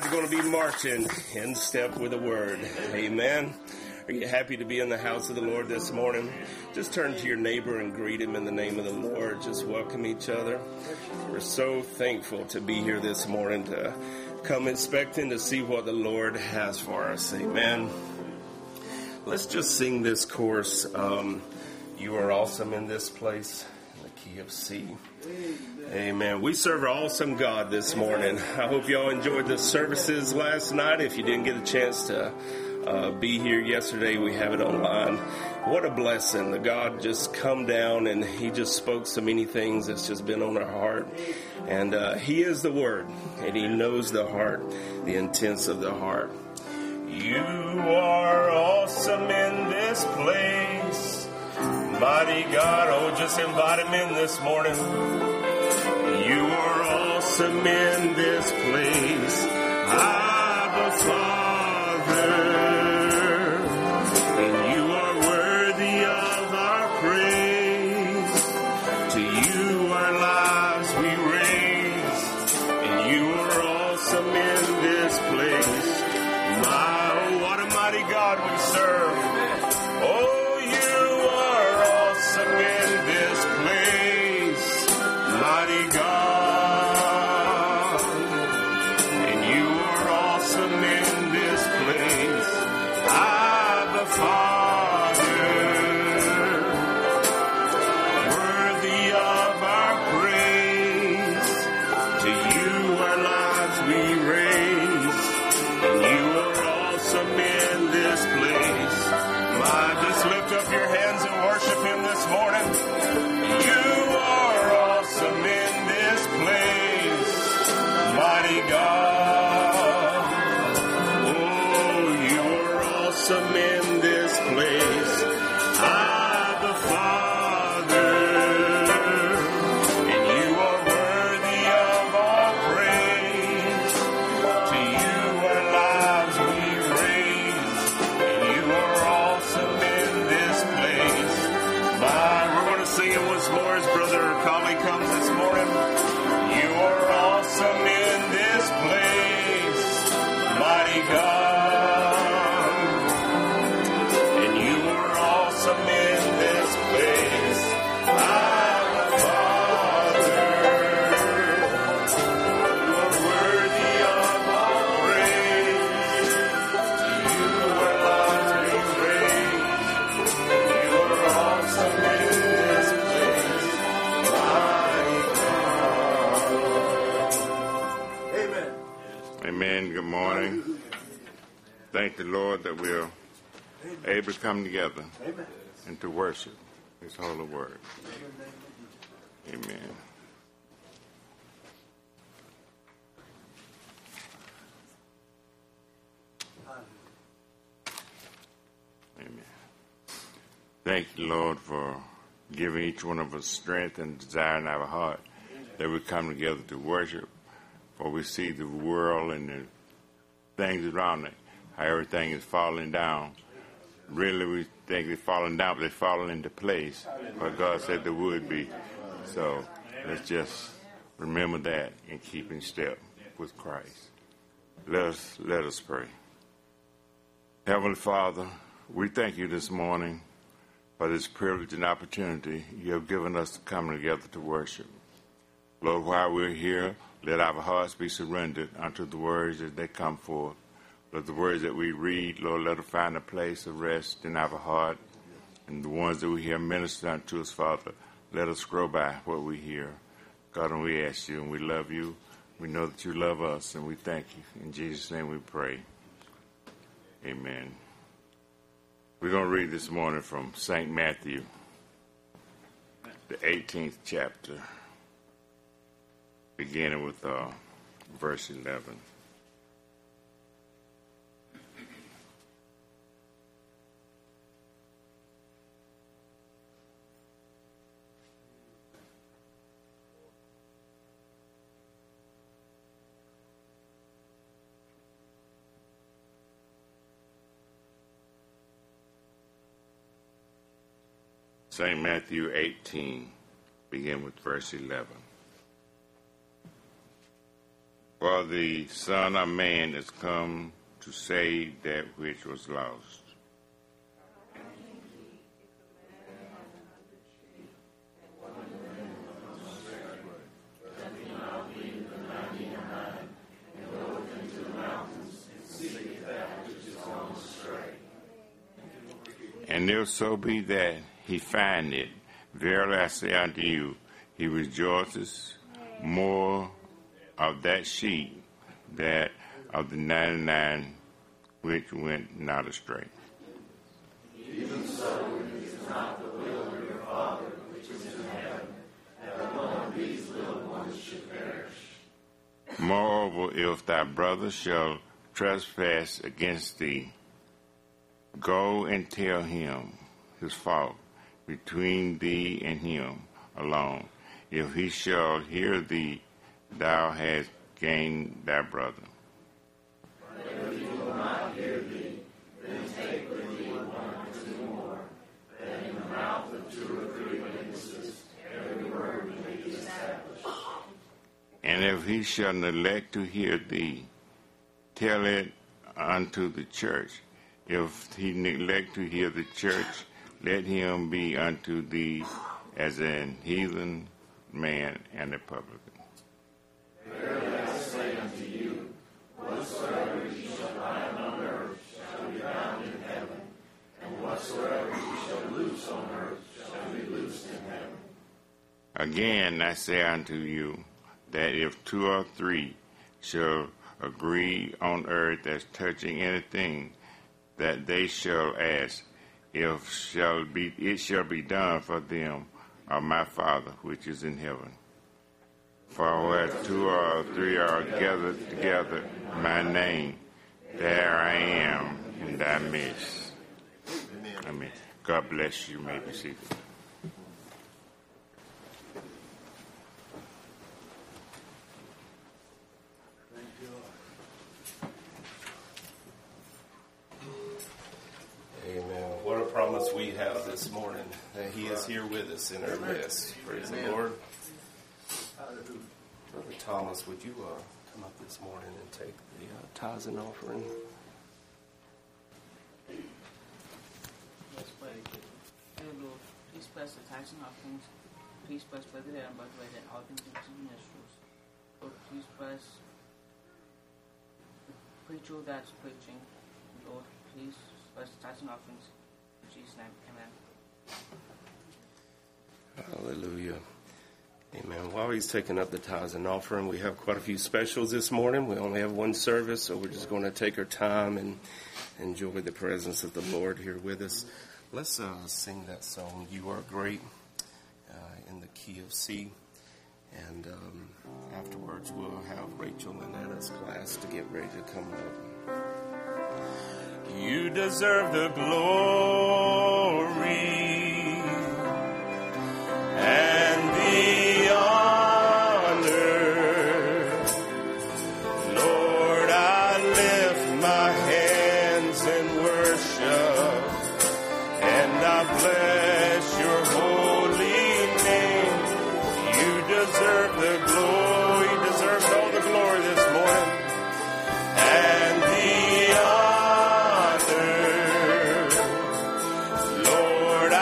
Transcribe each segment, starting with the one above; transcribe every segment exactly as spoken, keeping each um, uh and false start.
God's going to be marching in step with the Word. Amen. Are you happy to be in the house of the Lord this morning? Just turn to your neighbor and greet him in the name of the Lord. Just welcome each other. We're so thankful to be here this morning, to come expecting to see what the Lord has for us. Amen. Let's just sing this chorus. Um, you are awesome in this place. In the key of C. Amen. We serve an awesome God this morning. I hope y'all enjoyed the services last night. If you didn't get a chance to uh, be here yesterday, we have it online. What a blessing. The God just come down and he just spoke so many things that's just been on our heart. And uh, he is the Word, and he knows the heart, the intents of the heart. You are awesome in this place, mighty God. Oh, just invite him in this morning. You are awesome in this place, Abba Father, and you are worthy of our praise. To you our lives we raise, and you are awesome in this place. My, oh, what a mighty God we serve. Oh, you are awesome in this place, mighty God. And you are awesome in this place, Abba Father. Worthy of our praise, to you our lives we raise, and you are awesome in this place. My, just lift up your hands and worship him this morning. You are awesome in this place, mighty God. Oh, you are awesome in this place, Abba Father. And you are worthy of our praise. To you our lives we raise, and you are awesome in this place. My, we're going to sing it once more as Brother Collie comes this morning. You are awesome in this place, mighty God. And you are awesome in this place, Abba Father. You are worthy of our praise. To you our lives we raise. You are awesome in this place, mighty God. Amen. Amen. Good morning. Thank the Lord that we're able to come together and to worship his holy word. Amen. Amen. Thank you, Lord, for giving each one of us strength and desire in our heart that we come together to worship. For we see the world and the things around it, how everything is falling down. Really, we think it's falling down, but they're falling into place. But God said there would be. So let's just remember that and keep in step with Christ. Let us, let us pray. Heavenly Father, we thank you this morning for this privilege and opportunity you have given us to come together to worship. Lord, while we're here, let our hearts be surrendered unto the words as they come forth. Let the words that we read, Lord, let us find a place of rest in our heart. And the ones that we hear minister unto us, Father, let us grow by what we hear. God, and we ask you, and we love you. We know that you love us, and we thank you. In Jesus' name we pray. Amen. We're going to read this morning from Saint Matthew, the eighteenth chapter, beginning with uh, verse eleven. Saint Matthew eighteen, begin with verse eleven. For the Son of Man is come to save that which was lost. And if so be that he find it, verily I say unto you, he rejoices more of that sheep that of the ninety-nine which went not astray. Even so, it is not the will of your Father which is in heaven, that one of these little ones should perish. Moreover, if thy brother shall trespass against thee, go and tell him his fault between thee and him alone. If he shall hear thee, thou hast gained thy brother. But if he will not hear thee, then take with thee one or two more, that in the mouth of two or three witnesses every word may be established. And if he shall neglect to hear thee, tell it unto the church. If he neglect to hear the church, let him be unto thee as an heathen man and a publican. Verily I say unto you, whatsoever ye shall bind on earth shall be bound in heaven, and whatsoever ye shall loose on earth shall be loosed in heaven. Again I say unto you, that if two or three shall agree on earth as touching anything that they shall ask, if shall be it shall be done for them of my Father which is in heaven. For where two or three are gathered together in my name, there I am in thy midst. Amen. God bless you. You may be seated. Amen. What a promise we have this morning that He is here with us in our midst. Praise the Lord. Brother Thomas, would you uh, come up this morning and take the uh, tithes and offering? Let's pray. Dear Lord, please bless the tithes and offerings. Please bless Brother Aaron, by the way, that all things into ministers. Lord, please bless the preacher that's preaching. Lord, please bless the tithes and offerings. In Jesus' name, amen. Hallelujah. Amen. While he's taking up the tithes and offering, we have quite a few specials this morning. We only have one service, so we're just going to take our time and enjoy the presence of the Lord here with us. Let's uh, sing that song, You Are Great, uh, in the key of C. And um, afterwards, we'll have Rachel and Anna's class to get ready to come up. You deserve the glory and the honor. Lord, I lift my hands in worship, and I bless your holy name. You deserve the glory. You deserve all the glory this morning. And the honor. Lord,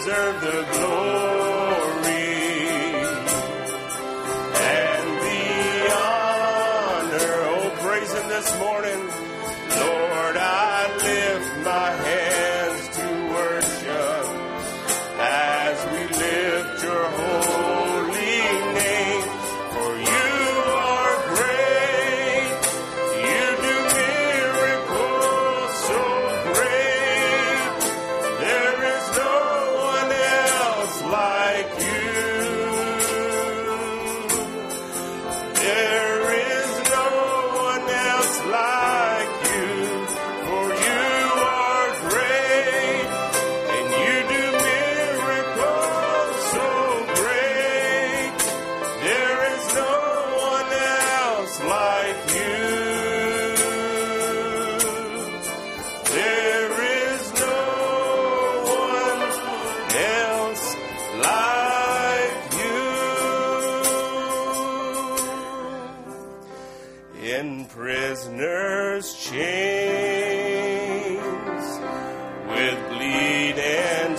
deserve the glory and the honor. Oh, praise him this morning. Lord, I lift my hands to worship as we lift your holy name. For you are great. You do miracles so great. There is no one else like you. There is no one else like you. For you are great, and you do miracles so great. There is no one else like you. There is no one else like you. In prisoners' chains, with bleed and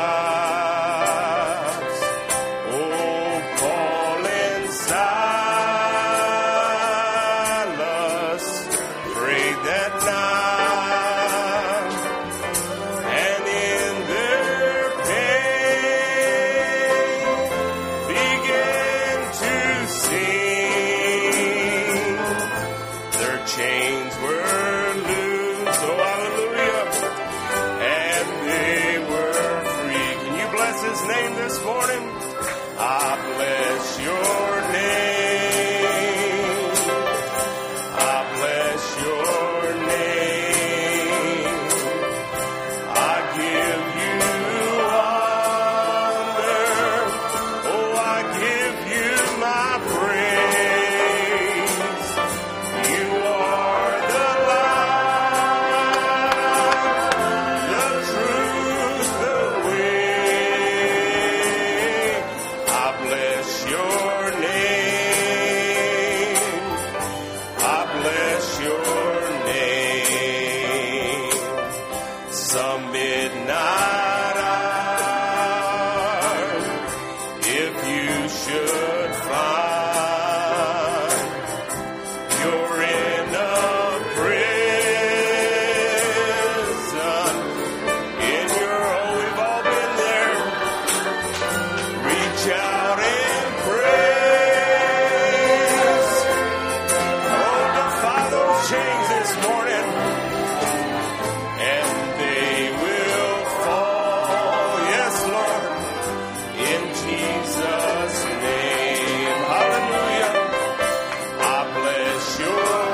stripes, oh, Paul and Silas prayed that night, and in their pain began to sing. Their chains were loose, oh hallelujah, and they were free. Can you bless his name this morning? I bless your name. I bless your name. I give you honor. Oh, I give you my praise. You are the light, the truth, the way. I bless your name. I bless your name. Some midnight hour, if you should find you're in a prison, in your home, we've all been there. Reach out and praise. Hold the Father's chains this morning, and they will fall. Yes, Lord, in Jesus' name. Hallelujah. I bless your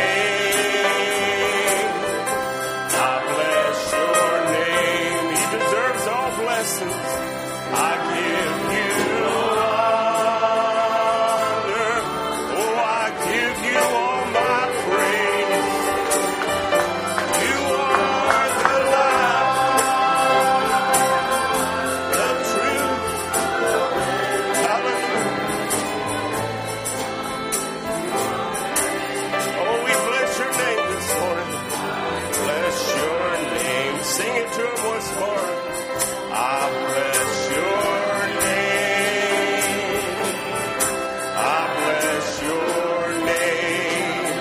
name. I bless your name. He deserves all blessings. I give you honor. Oh, I give you all my praise. You are the light, the truth. Hallelujah. Oh, we bless your name this morning. Bless your name. Sing it to him once more. I bless your name. I bless your name.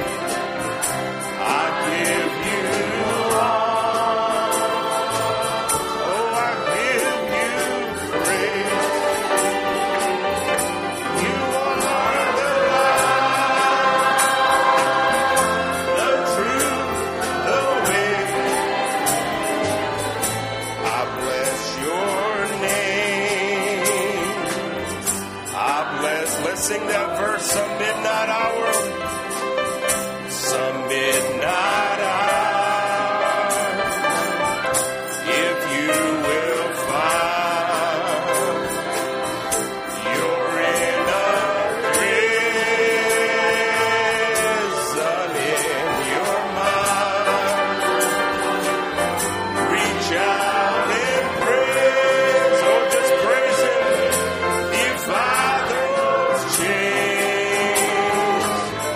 I give you honor. Oh, I give you praise. You are the light, the truth, the way. I bless your name. I bless. Let's sing that verse. Some midnight hour. Some midnight hour. If you will find you're in a prison in your mind, reach out and praise. Oh, just praise him. Defy those chains.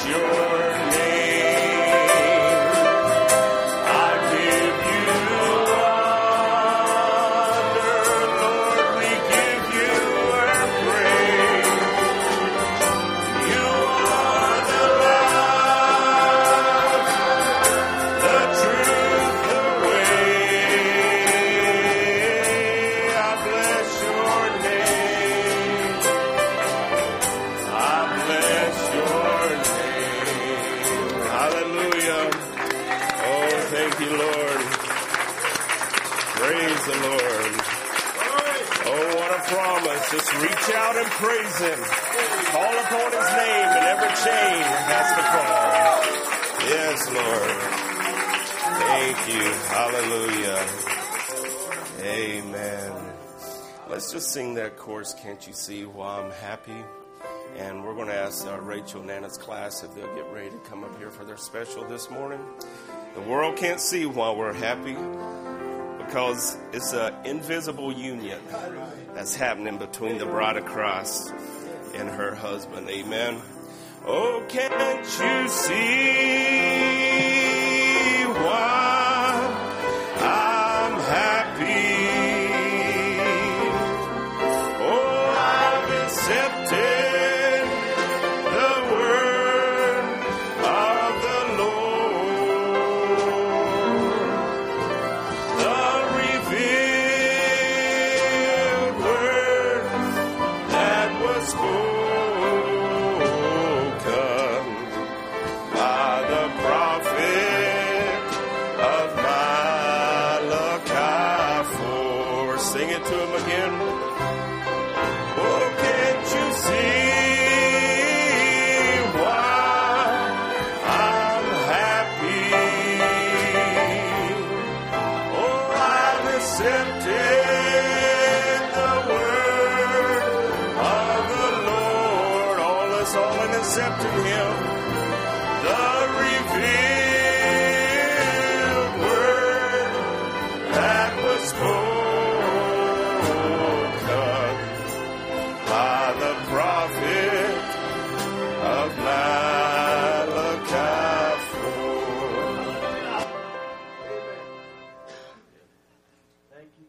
Course, can't you see why I'm happy? And we're going to ask uh, Rachel and Nana's class if they'll get ready to come up here for their special this morning. The world can't see why we're happy because it's an invisible union that's happening between the bride of Christ and her husband. Amen. Oh, can't you see why I'm happy? Accepted the word of the Lord, the revealed word that was spoken by the prophet of Malachi. Sing it to him again. Oh, can't you see why I'm happy? Oh, I've accepted the word of the Lord. All us all in accepting him. The revealed word that was spoken by the prophet of Malachi four. Thank you.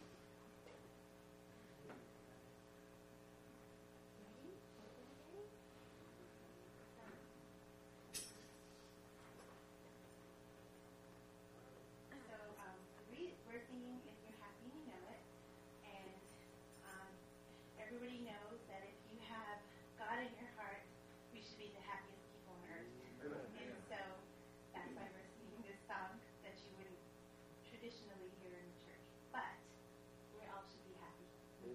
So um, we, we're singing If You're Happy, You Know It. And um, everybody knows that if you have God in your heart, we should be the happiest people on earth. And so that's why we're singing this song that you wouldn't traditionally hear in church. But we all should be happy.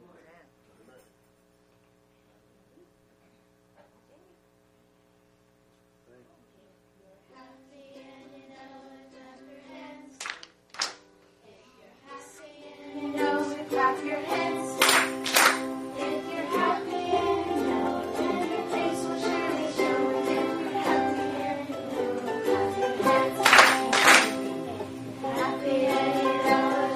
Clap your hands. If you're happy and you know it, then your face will surely show it. If you're happy and you know it, clap your hands. Happy and you know it,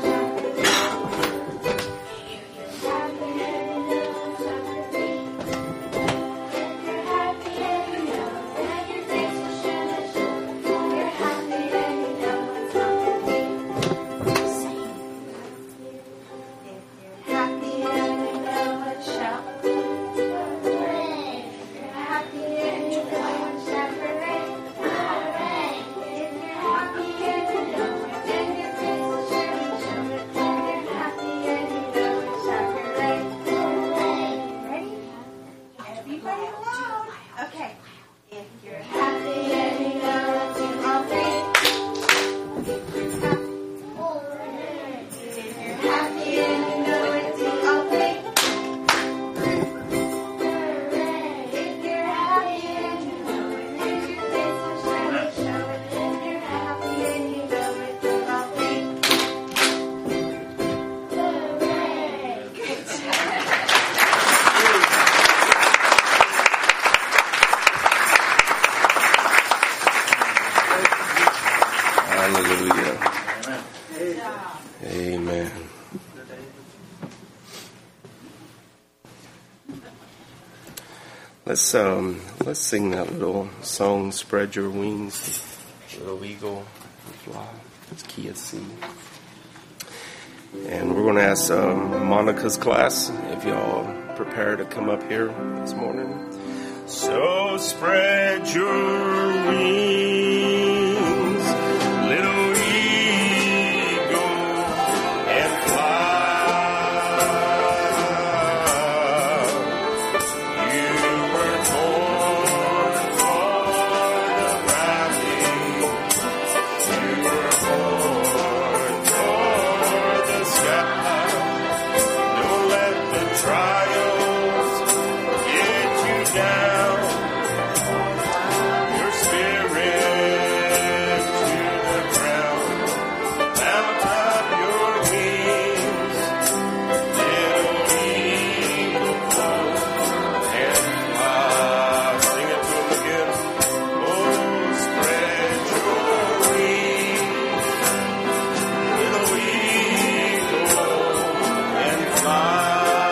if you're happy and you know it, clap your feet. If you're happy and you know it, then your face will surely show it. If you're happy and you know it, clap your feet. Happy and you know it, shout. Hooray! If you're happy and you know it, shout hooray! Hooray! If you're happy and you know it, then your face will surely show it. If you're happy and you know it, shout hooray! Hooray! Ready? Everybody loud. Okay. If you're happy and you know it, do all three. If you're happy and you know it, do all three. If you're happy and you know it, then your face will surely show it. If you're happy and you know it, do all three. Good job. Hallelujah. Amen. Let's um Let's sing that little song, Spread Your Wings, Little Eagle, Fly. It's key of C. And we're going to ask um, Monica's class if y'all prepare to come up here this morning. So spread your wings, little eagle, and fly. You were born for the valley. You were born for the sky. Don't let the trials get you down. Your spirit to the ground. Mount up your wings, little eagle, and fly. Sing it to him again. Oh, spread your wings, little eagle, and fly.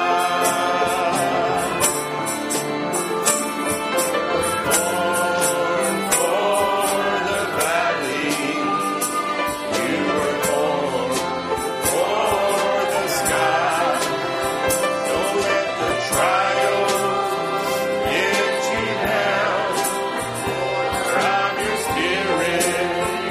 Born for the valley, you were born for the sky. Don't let the trials get you down. Drive your spirit.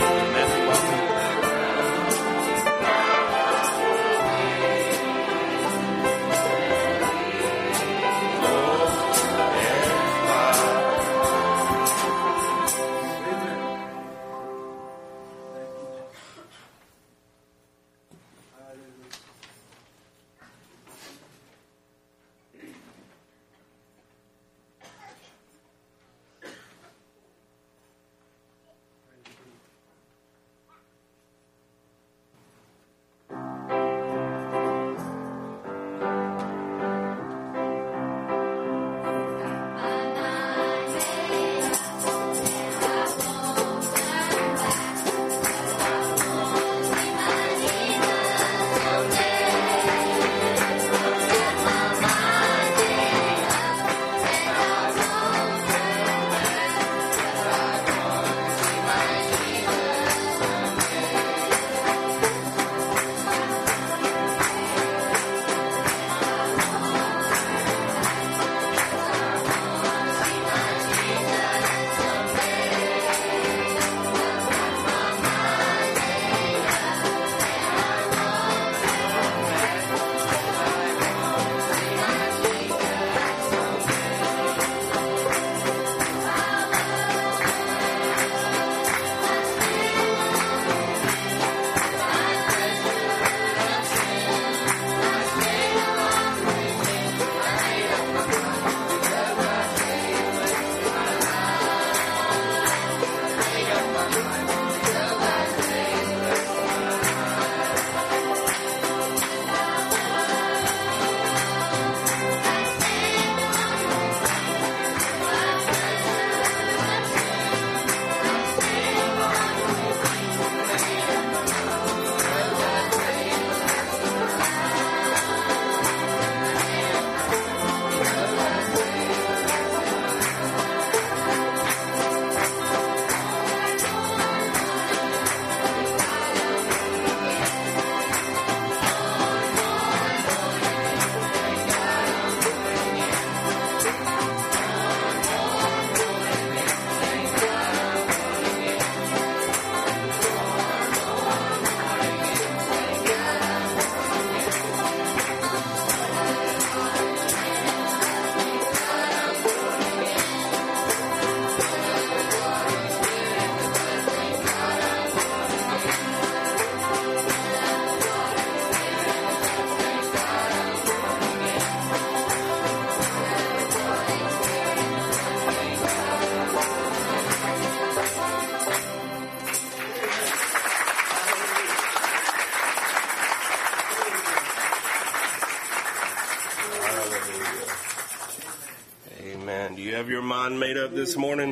Do you have your mind made up this morning?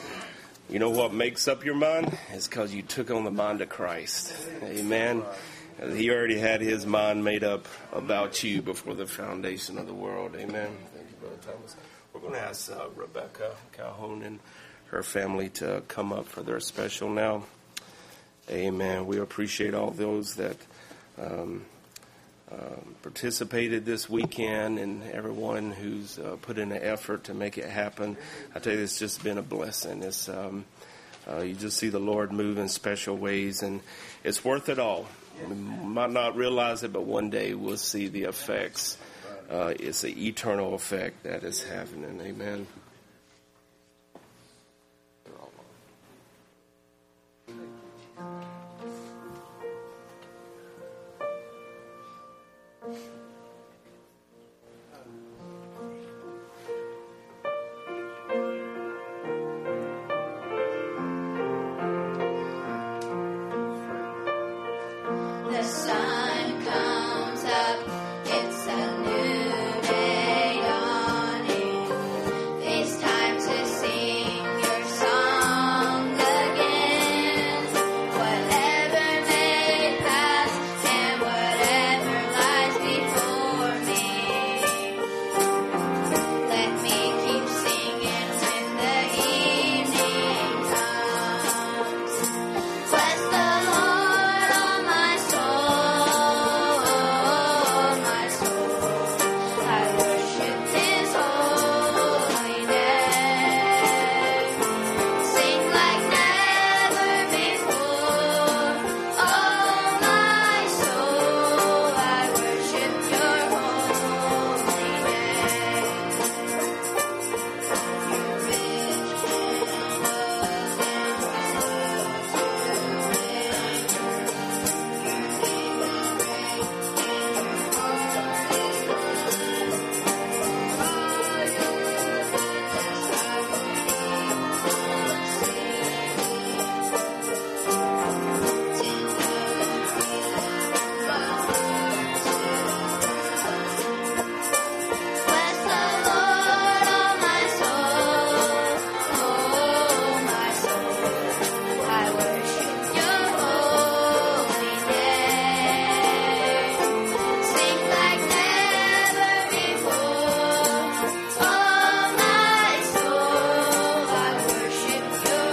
You know what makes up your mind? It's because you took on the mind of Christ. Amen. He already had his mind made up about you before the foundation of the world. Amen. Thank you, Brother Thomas. We're going to ask uh, Rebecca Calhoun and her family to come up for their special now. Amen. We appreciate all those that um, um, participated this weekend and everyone who's uh, put in an effort to make it happen. I tell you, it's just been a blessing. It's um, uh, you just see the Lord move in special ways, and it's worth it all. We might not realize it, but one day we'll see the effects. Uh, it's an eternal effect that is happening. Amen. The sun comes up, it's a new day dawning. It's time to sing your song again. Whatever may pass and whatever lies before me, let me keep singing when the evening comes. Bless the Lord, oh my soul, my soul. I worship His holy name. Sing like never before, oh my soul. I worship Your holy name. You're rich Bless the Lord, oh my soul, oh my soul. I worship Your holy name. Sing like never before, oh my soul. I worship Your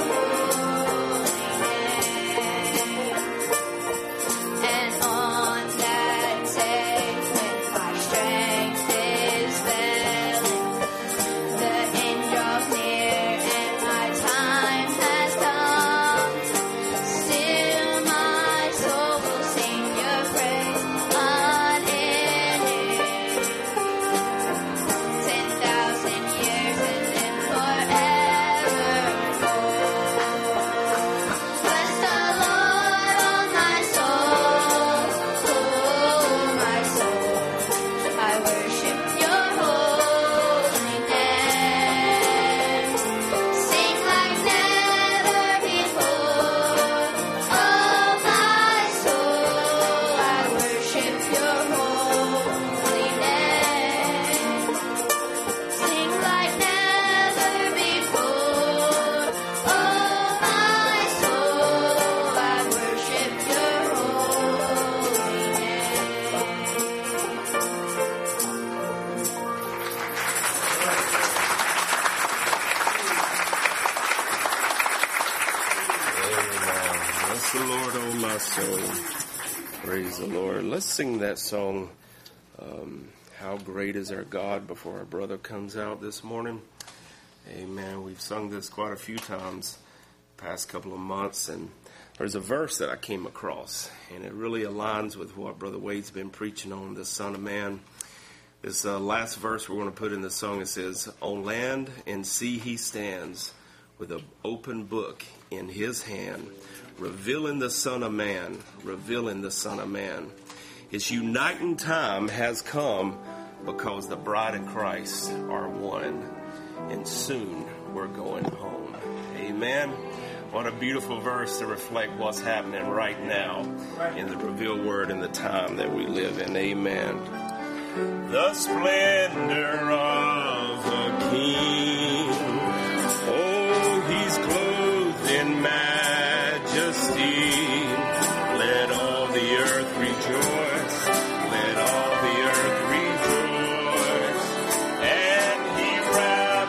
holy name. And on that day when my strength is failing, the end draws near and my time has come. Still my soul will sing Your praise unending. Ten thousand years and then forevermore. Bless the Lord, oh my soul, oh my soul. I worship Your holy name. Sing like never before, oh my soul. I worship Your holy name. Sing like never before, oh my soul. I worship Your Amen. Bless the Lord, oh my soul. Praise the Lord. Let's sing that song, um, How Great Is Our God, before our brother comes out this morning. Amen. We've sung this quite a few times past couple of months, and there's a verse that I came across, and it really aligns with what Brother Wade's been preaching on, the Son of Man. This uh, last verse we're going to put in the song, it says, "On land and sea He stands, with an open book in His hand, revealing the Son of Man, revealing the Son of Man. His uniting time has come, because the bride and Christ are one, and soon we're going home." Amen. What a beautiful verse to reflect what's happening right now in the revealed word in the time that we live in. Amen. The splendor of a king. Oh, He's clothed in majesty. Let all the earth rejoice. Let all the earth rejoice. And He wraps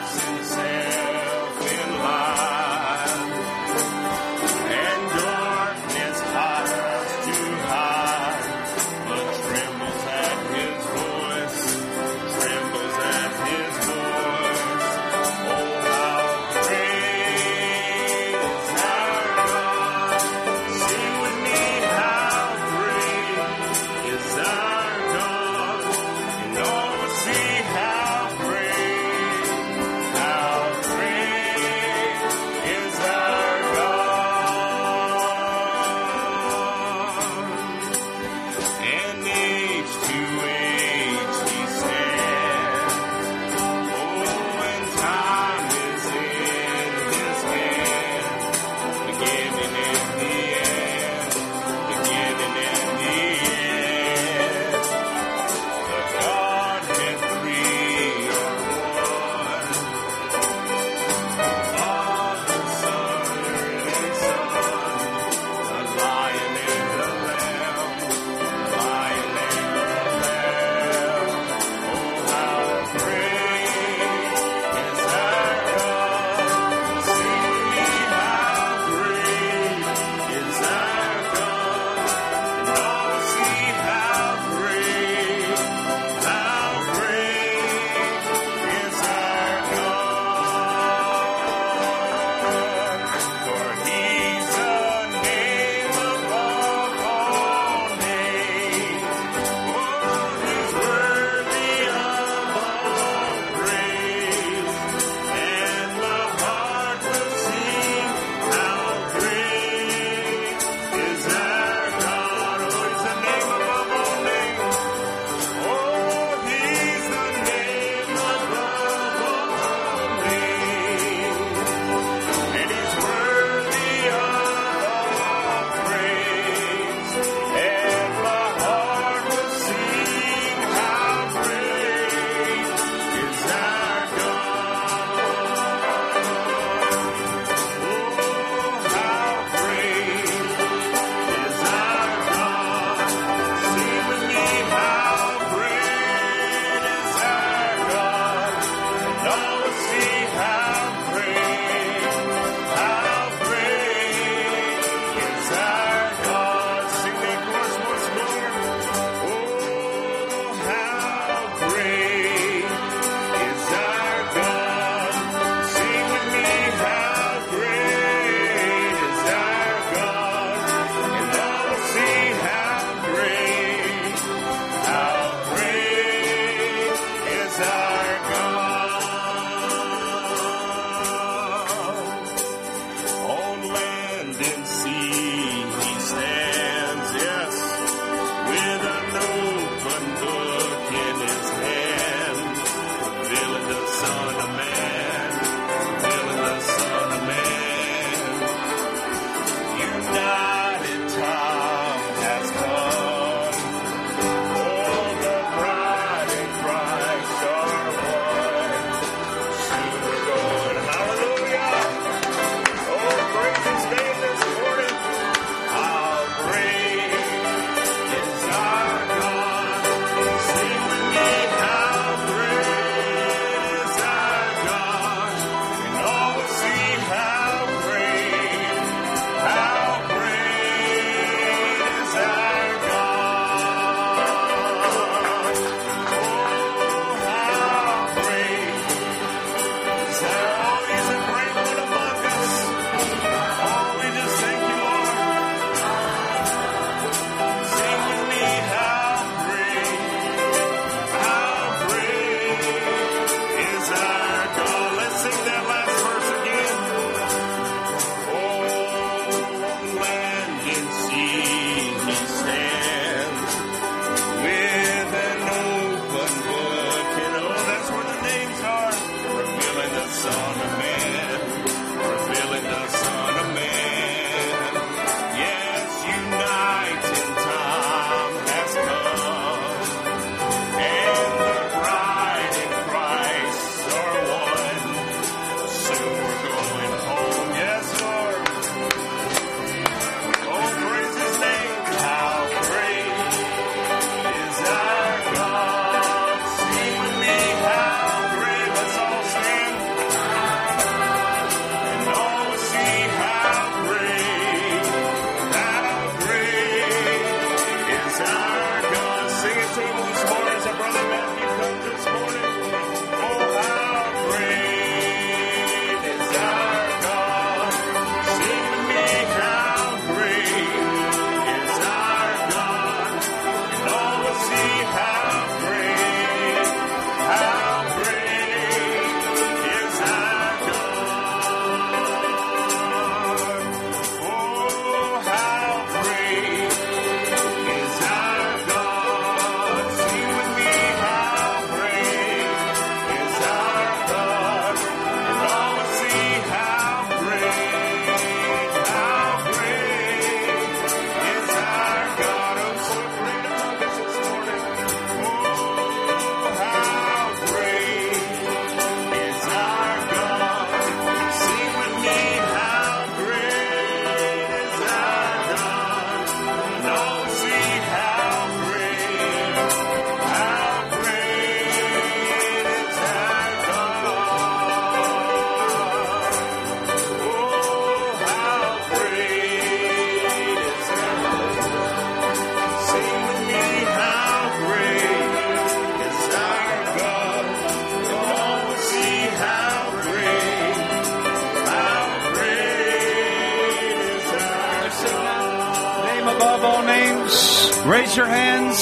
Raise your hands.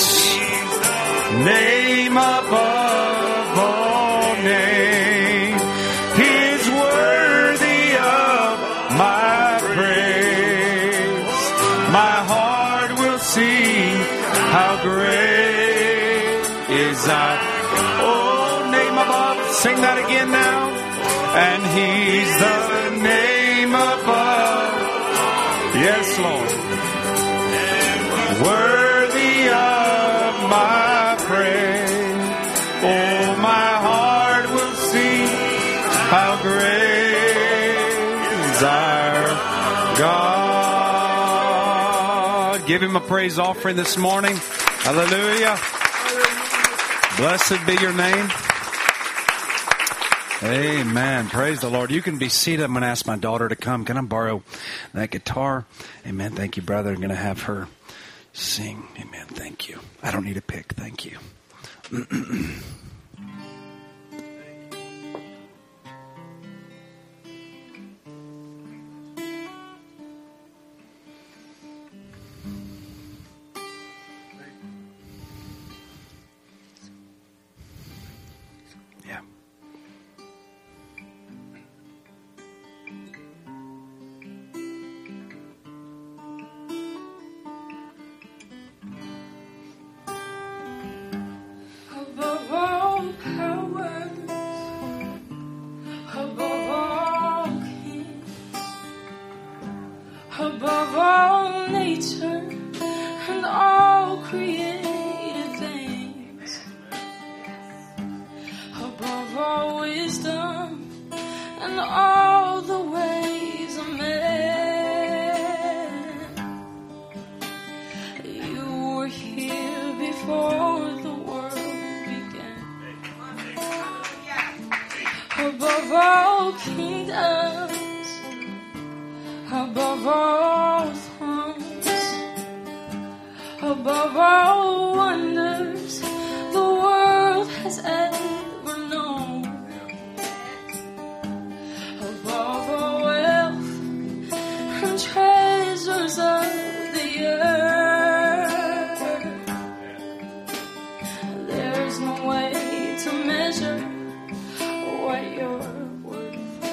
Name above all names. He is worthy of my praise. My heart will sing how great is thy. Oh, name above. Sing that again now. And he's the name above. Yes, Lord. Worthy of my praise. Oh, my heart will sing how great is our God. Give him a praise offering this morning. Hallelujah. Blessed be your name. Amen. Praise the Lord. You can be seated. I'm going to ask my daughter to come. Can I borrow that guitar? Amen. Thank you, brother. I'm going to have her sing. Amen. Thank you. I don't need a pick. Thank you. Yeah. Above all powers, above all kings, above all nature and all created things, above all wisdom and all the ways of man, you were here before the world. Above all kingdoms, above all thrones, above all wonders the world has ever known, above all wealth and treasures of the earth, there's no way to measure what you're worth.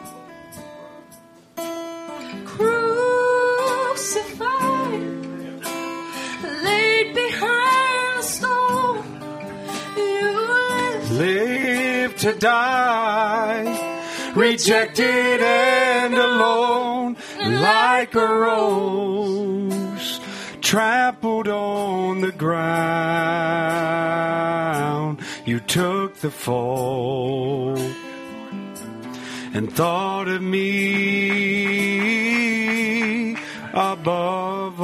Crucified, laid behind the stone, you lived, Live to die, rejected and alone, like a rose trampled on the ground. You took the fall and thought of me above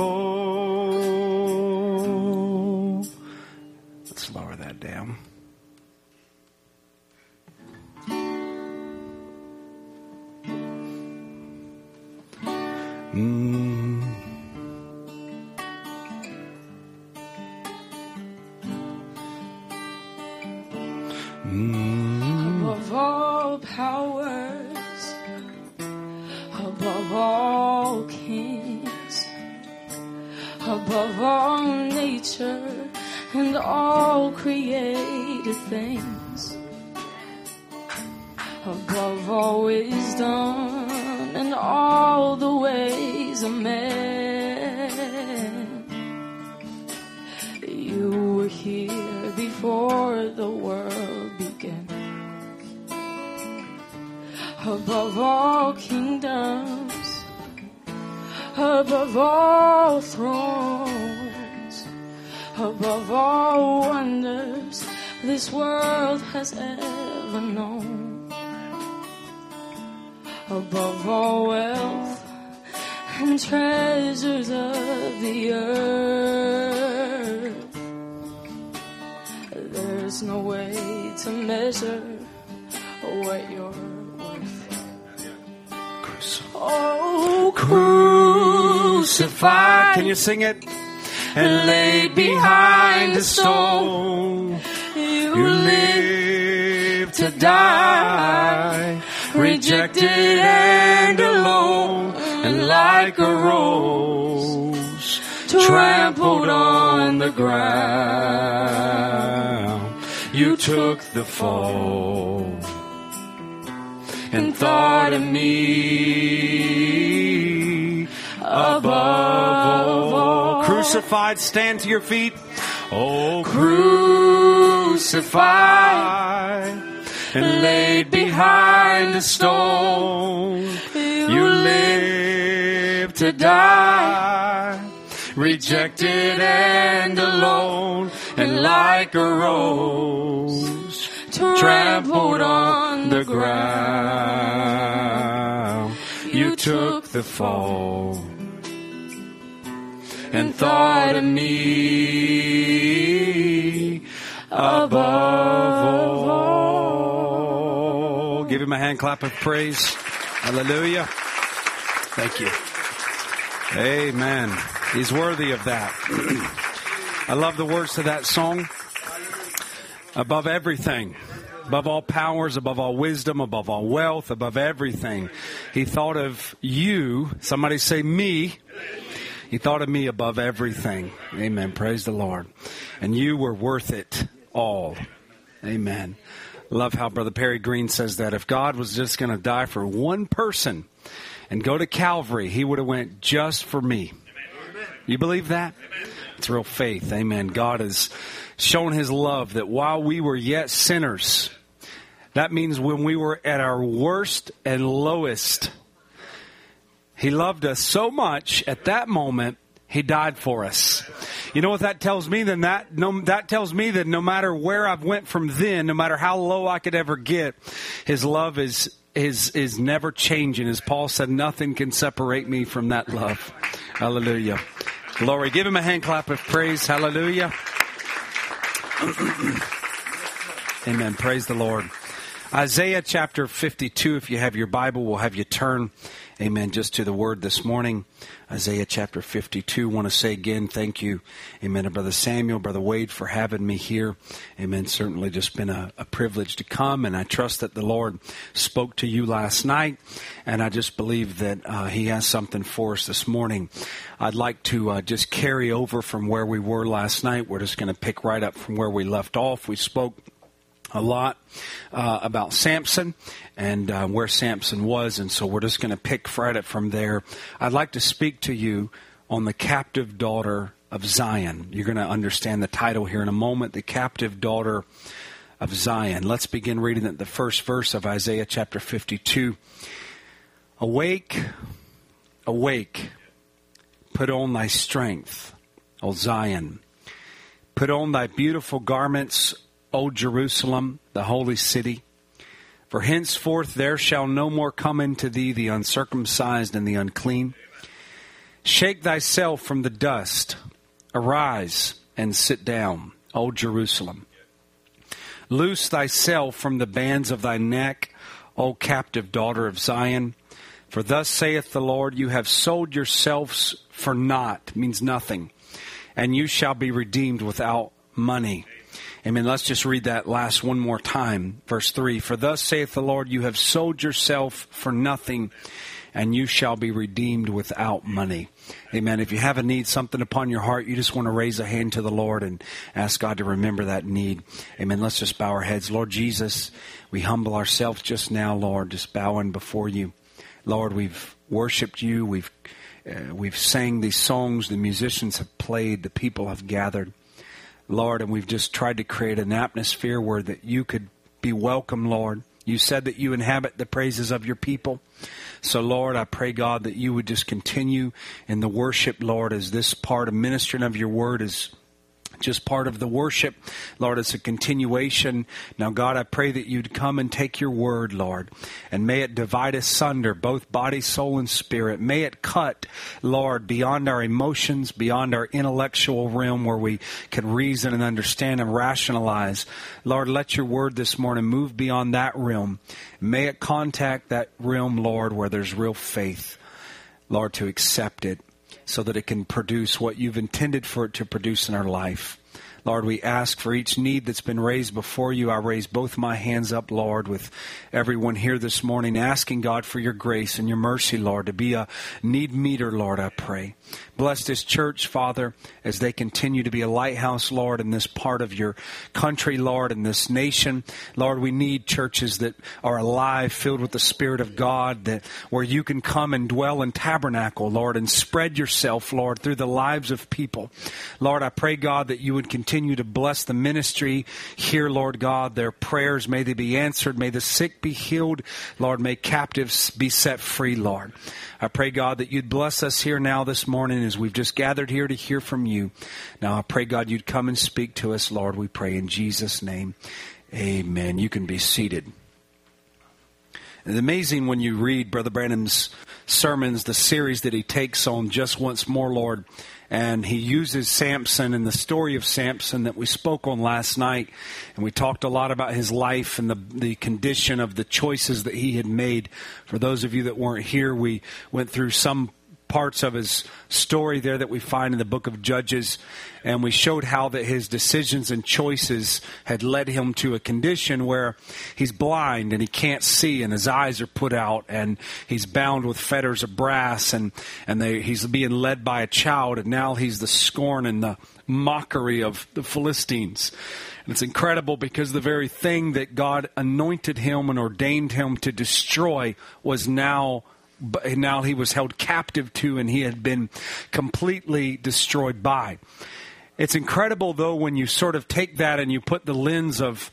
all. Let's lower that down. Mm. Mm. above all powers, above all kings, above all nature and all created things, above all wisdom and all the ways of man, you were here before the world began. Above all kingdoms, above all thrones, above all wonders this world has ever known, above all wealth and treasures of the earth, there's no way to measure what you're worth. Oh, Crucified, can you sing it? And laid behind the stone, you lived to die, rejected and alone, and like a rose trampled on the ground. You took the fall and thought of me above all. Crucified, stand to your feet. Oh, crucified and laid behind a stone. You lived to die, rejected and alone, and like a rose trampled on the ground. You took the fall and thought of me above all. Give him a hand clap of praise. Hallelujah. Thank you. Amen. He's worthy of that. I love the words to that song. Above everything, above all powers, above all wisdom, above all wealth, above everything, he thought of you. Somebody say me. He thought of me above everything. Amen. Praise the Lord. And you were worth it all. Amen. Love how Brother Perry Green says that if God was just going to die for one person and go to Calvary, he would have went just for me. You believe that? It's real faith. Amen. God has shown his love that while we were yet sinners, that means when we were at our worst and lowest, he loved us so much at that moment, he died for us. You know what that tells me? Then that no, that tells me that no matter where I've went from then, no matter how low I could ever get, his love is is is never changing. As Paul said, nothing can separate me from that love. Hallelujah. Glory. Give him a hand clap of praise. Hallelujah. Amen. Praise the Lord. Isaiah chapter fifty-two, if you have your Bible, we'll have you turn, amen, just to the word this morning. Isaiah chapter fifty-two. Want to say again, thank you, amen, to Brother Samuel, Brother Wade for having me here. Amen. Certainly just been a, a privilege to come, and I trust that the Lord spoke to you last night, and I just believe that uh, he has something for us this morning. I'd like to uh, just carry over from where we were last night. We're just going to pick right up from where we left off. We spoke a lot uh, about Samson and uh, where Samson was, and so we're just going to pick right up from there. I'd like to speak to you on the captive daughter of Zion. You're going to understand the title here in a moment, the captive daughter of Zion. Let's begin reading at the first verse of Isaiah chapter fifty-two. Awake, awake, put on thy strength, O Zion. Put on thy beautiful garments, O Jerusalem, the holy city. For henceforth there shall no more come into thee the uncircumcised and the unclean. Shake thyself from the dust. Arise and sit down, O Jerusalem. Loose thyself from the bands of thy neck, O captive daughter of Zion. For thus saith the Lord, you have sold yourselves for naught, means nothing, and you shall be redeemed without money. Amen. Let's just read that last one more time. Verse three. For thus saith the Lord, you have sold yourself for nothing, and you shall be redeemed without money. Amen. If you have a need, something upon your heart, you just want to raise a hand to the Lord and ask God to remember that need. Amen. Let's just bow our heads. Lord Jesus, we humble ourselves just now, Lord, just bowing before you. Lord, we've worshiped you. We've uh, we've sang these songs. The musicians have played. The people have gathered. Lord, and we've just tried to create an atmosphere where that you could be welcome, Lord. You said that you inhabit the praises of your people. So, Lord, I pray, God, that you would just continue in the worship, Lord, as this part of ministering of your word is just part of the worship. Lord, it's a continuation. Now, God, I pray that you'd come and take your word, Lord, and may it divide asunder both body, soul, and spirit. May it cut, Lord, beyond our emotions, beyond our intellectual realm where we can reason and understand and rationalize. Lord, let your word this morning move beyond that realm. May it contact that realm, Lord, where there's real faith, Lord, to accept it, so that it can produce what you've intended for it to produce in our life. Lord, we ask for each need that's been raised before you. I raise both my hands up, Lord, with everyone here this morning, asking, God, for your grace and your mercy, Lord, to be a need meter, Lord, I pray. Bless this church, Father, as they continue to be a lighthouse, Lord, in this part of your country, Lord, in this nation. Lord, we need churches that are alive, filled with the Spirit of God, that where you can come and dwell and tabernacle, Lord, and spread yourself, Lord, through the lives of people. Lord, I pray, God, that you would continue to bless the ministry here, Lord God. Their prayers, may they be answered. May the sick be healed. Lord, may captives be set free, Lord. I pray, God, that you'd bless us here now this morning as we've just gathered here to hear from you. Now, I pray, God, you'd come and speak to us, Lord, we pray in Jesus' name. Amen. You can be seated. It's amazing when you read Brother Branham's sermons, the series that he takes on Just Once More, Lord, and he uses Samson and the story of Samson that we spoke on last night. And we talked a lot about his life and the, the condition of the choices that he had made. For those of you that weren't here, we went through some parts of his story there that we find in the book of Judges. And we showed how that his decisions and choices had led him to a condition where he's blind and he can't see and his eyes are put out and he's bound with fetters of brass and, and they, he's being led by a child, and now he's the scorn and the mockery of the Philistines. And it's incredible because the very thing that God anointed him and ordained him to destroy was now But now he was held captive to, and he had been completely destroyed by. It's incredible, though, when you sort of take that and you put the lens of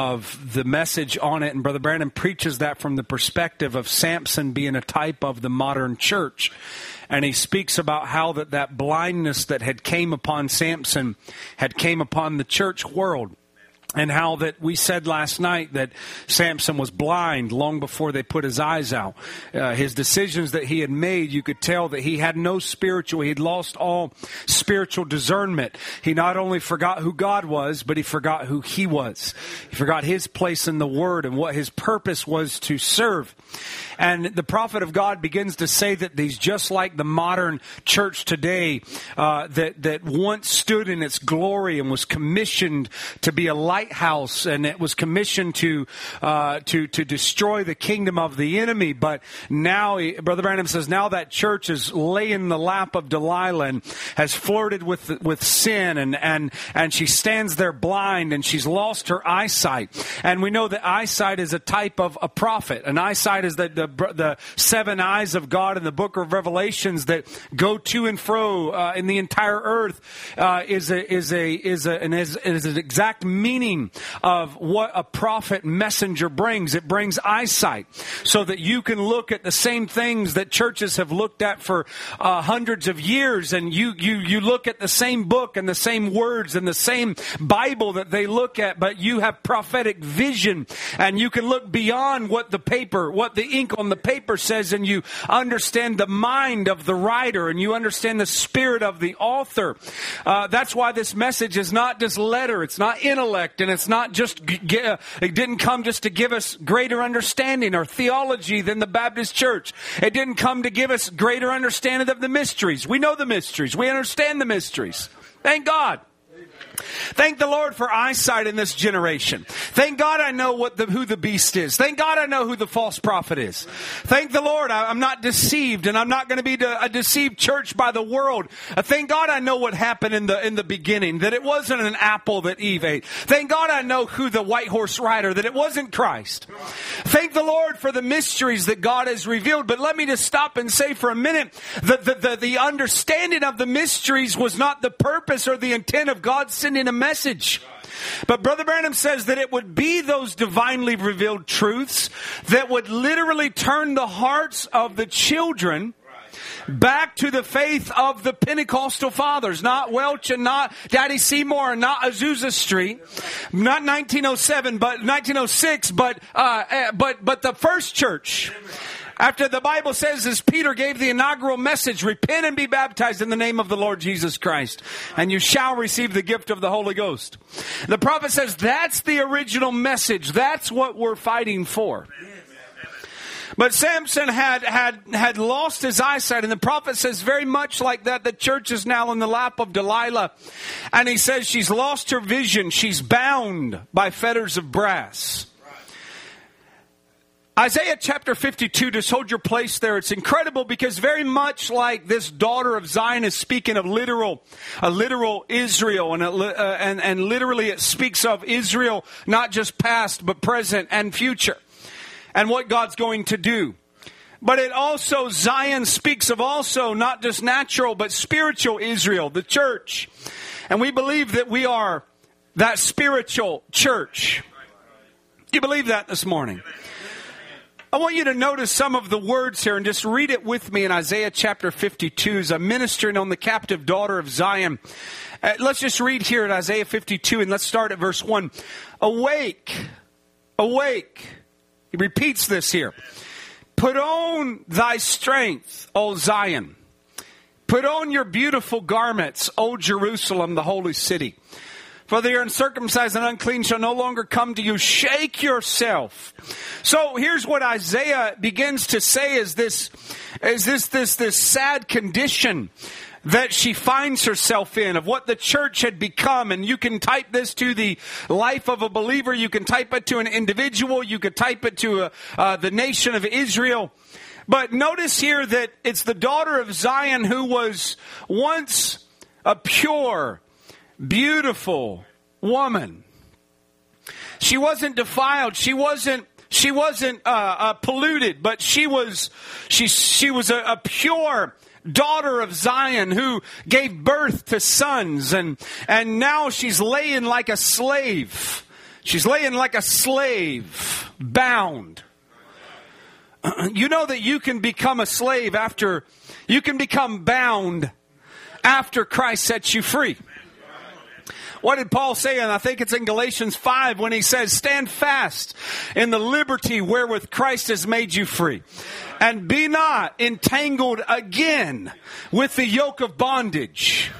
of the message on it, and Brother Branham preaches that from the perspective of Samson being a type of the modern church. And he speaks about how that, that blindness that had came upon Samson had came upon the church world. And how that we said last night that Samson was blind long before they put his eyes out. Uh, his decisions that he had made, you could tell that he had no spiritual, he had lost all spiritual discernment. He not only forgot who God was, but he forgot who he was. He forgot his place in the Word and what his purpose was to serve. And the prophet of God begins to say that he's just like the modern church today, uh, that, that once stood in its glory and was commissioned to be a lighthouse, and it was commissioned to uh, to to destroy the kingdom of the enemy. But now, he, Brother Branham says, now that church is laying in the lap of Delilah and has flirted with with sin, and and and she stands there blind, and she's lost her eyesight. And we know that eyesight is a type of a prophet. An eyesight is the the, the seven eyes of God in the book of Revelations that go to and fro uh, in the entire earth. Uh, is a is a is a and is, is an exact meaning of what a prophet messenger brings. It brings eyesight so that you can look at the same things that churches have looked at for uh, hundreds of years, and you you you look at the same book and the same words and the same Bible that they look at, but you have prophetic vision, and you can look beyond what the paper, what the ink on the paper says, and you understand the mind of the writer, and you understand the spirit of the author. Uh, that's why this message is not just letter, it's not intellect, and it's not just, it didn't come just to give us greater understanding or theology than the Baptist church. It didn't come to give us greater understanding of the mysteries. We know the mysteries. We understand the mysteries. Thank God. Thank the Lord for eyesight in this generation. Thank God I know what the, who the beast is. Thank God I know who the false prophet is. Thank the Lord I, I'm not deceived, and I'm not going to be de- a deceived church by the world. Uh, thank God I know what happened in the in the beginning, that it wasn't an apple that Eve ate. Thank God I know who the white horse rider, that it wasn't Christ. Thank the Lord for the mysteries that God has revealed. But let me just stop and say for a minute that the, the, the understanding of the mysteries was not the purpose or the intent of God sending a message. But Brother Branham says that it would be those divinely revealed truths that would literally turn the hearts of the children back to the faith of the Pentecostal fathers, not Welch and not Daddy Seymour and not Azusa Street, not nineteen oh seven, but nineteen oh six, but uh, but but the first church. After the Bible says, as Peter gave the inaugural message, repent and be baptized in the name of the Lord Jesus Christ, and you shall receive the gift of the Holy Ghost. The prophet says that's the original message. That's what we're fighting for. But Samson had, had, had lost his eyesight, and the prophet says very much like that, the church is now in the lap of Delilah. And he says she's lost her vision. She's bound by fetters of brass. Isaiah chapter fifty-two, just hold your place there. It's incredible because very much like this daughter of Zion is speaking of literal, a literal Israel. And, a, uh, and, and literally it speaks of Israel, not just past, but present and future. And what God's going to do. But it also, Zion speaks of also not just natural, but spiritual Israel, the church. And we believe that we are that spiritual church. Do you believe that this morning? I want you to notice some of the words here and just read it with me in Isaiah chapter fifty-two as I'm ministering on the captive daughter of Zion. Uh, let's just read here in Isaiah fifty-two and let's start at verse one. Awake, awake. He repeats this here. Put on thy strength, O Zion. Put on your beautiful garments, O Jerusalem, the holy city. For the uncircumcised and unclean shall no longer come to you. Shake yourself. So here's what Isaiah begins to say is this, is this, this, this sad condition that she finds herself in, of what the church had become. And you can type this to the life of a believer. You can type it to an individual. You could type it to a, uh, the nation of Israel. But notice here that it's the daughter of Zion who was once a pure, beautiful woman. She wasn't defiled. She wasn't. She wasn't uh, uh, polluted. But she was. She she was a, a pure daughter of Zion who gave birth to sons, and and now she's laying like a slave. She's laying like a slave, bound. You know that you can become a slave after you can become bound after Christ sets you free. What did Paul say? And I think it's in Galatians five when he says, stand fast in the liberty wherewith Christ has made you free. And be not entangled again with the yoke of bondage.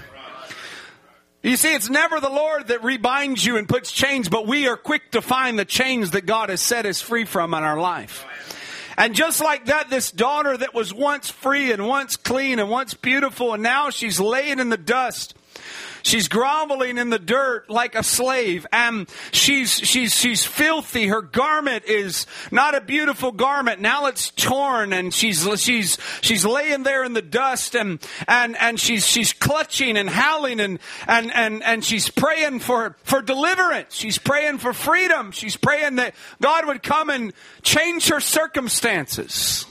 You see, it's never the Lord that rebinds you and puts chains, but we are quick to find the chains that God has set us free from in our life. And just like that, this daughter that was once free and once clean and once beautiful, and now she's laying in the dust. She's groveling in the dirt like a slave, and she's she's she's filthy. Her garment is not a beautiful garment. Now it's torn, and she's she's she's laying there in the dust, and and and she's she's clutching and howling, and and and and she's praying for for deliverance. She's praying for freedom. She's praying that God would come and change her circumstances.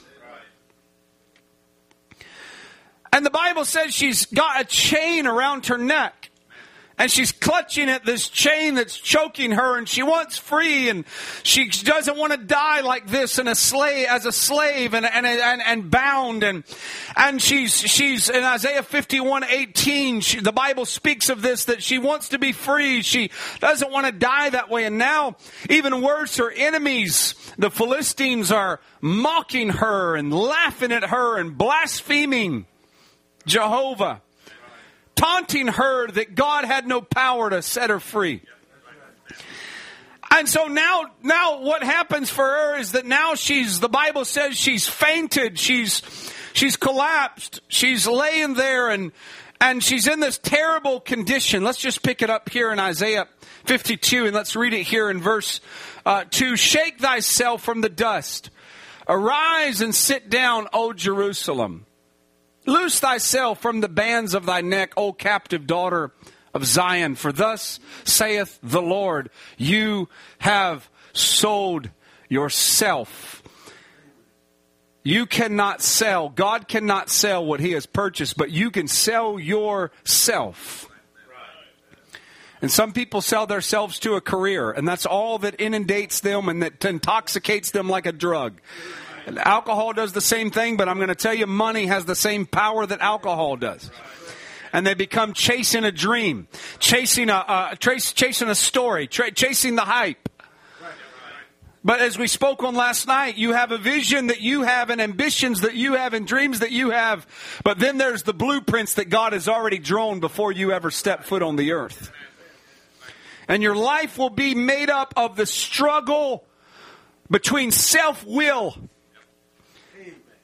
And the Bible says she's got a chain around her neck. And she's clutching at this chain that's choking her, and she wants free, and she doesn't want to die like this in a slave, as a slave and, and, and, and bound. And, and she's, she's in Isaiah fifty-one eighteen, she, the Bible speaks of this, that she wants to be free. She doesn't want to die that way. And now, even worse, her enemies, the Philistines, are mocking her and laughing at her and blaspheming Jehovah, taunting her that God had no power to set her free. And so now, now what happens for her is that now she's, the Bible says she's fainted, she's, she's collapsed, she's laying there, and, and she's in this terrible condition. Let's just pick it up here in Isaiah fifty-two, and let's read it here in verse uh, two. Shake thyself from the dust. Arise and sit down, O Jerusalem. Loose thyself from the bands of thy neck, O captive daughter of Zion. For thus saith the Lord, you have sold yourself. You cannot sell. God cannot sell what he has purchased, but you can sell yourself. And some people sell themselves to a career, and that's all that inundates them and that intoxicates them like a drug. And alcohol does the same thing, but I'm going to tell you, money has the same power that alcohol does. And they become chasing a dream, chasing a uh, trace, chasing a story, tra- chasing the hype. But as we spoke on last night, you have a vision that you have and ambitions that you have and dreams that you have. But then there's the blueprints that God has already drawn before you ever step foot on the earth. And your life will be made up of the struggle between self-will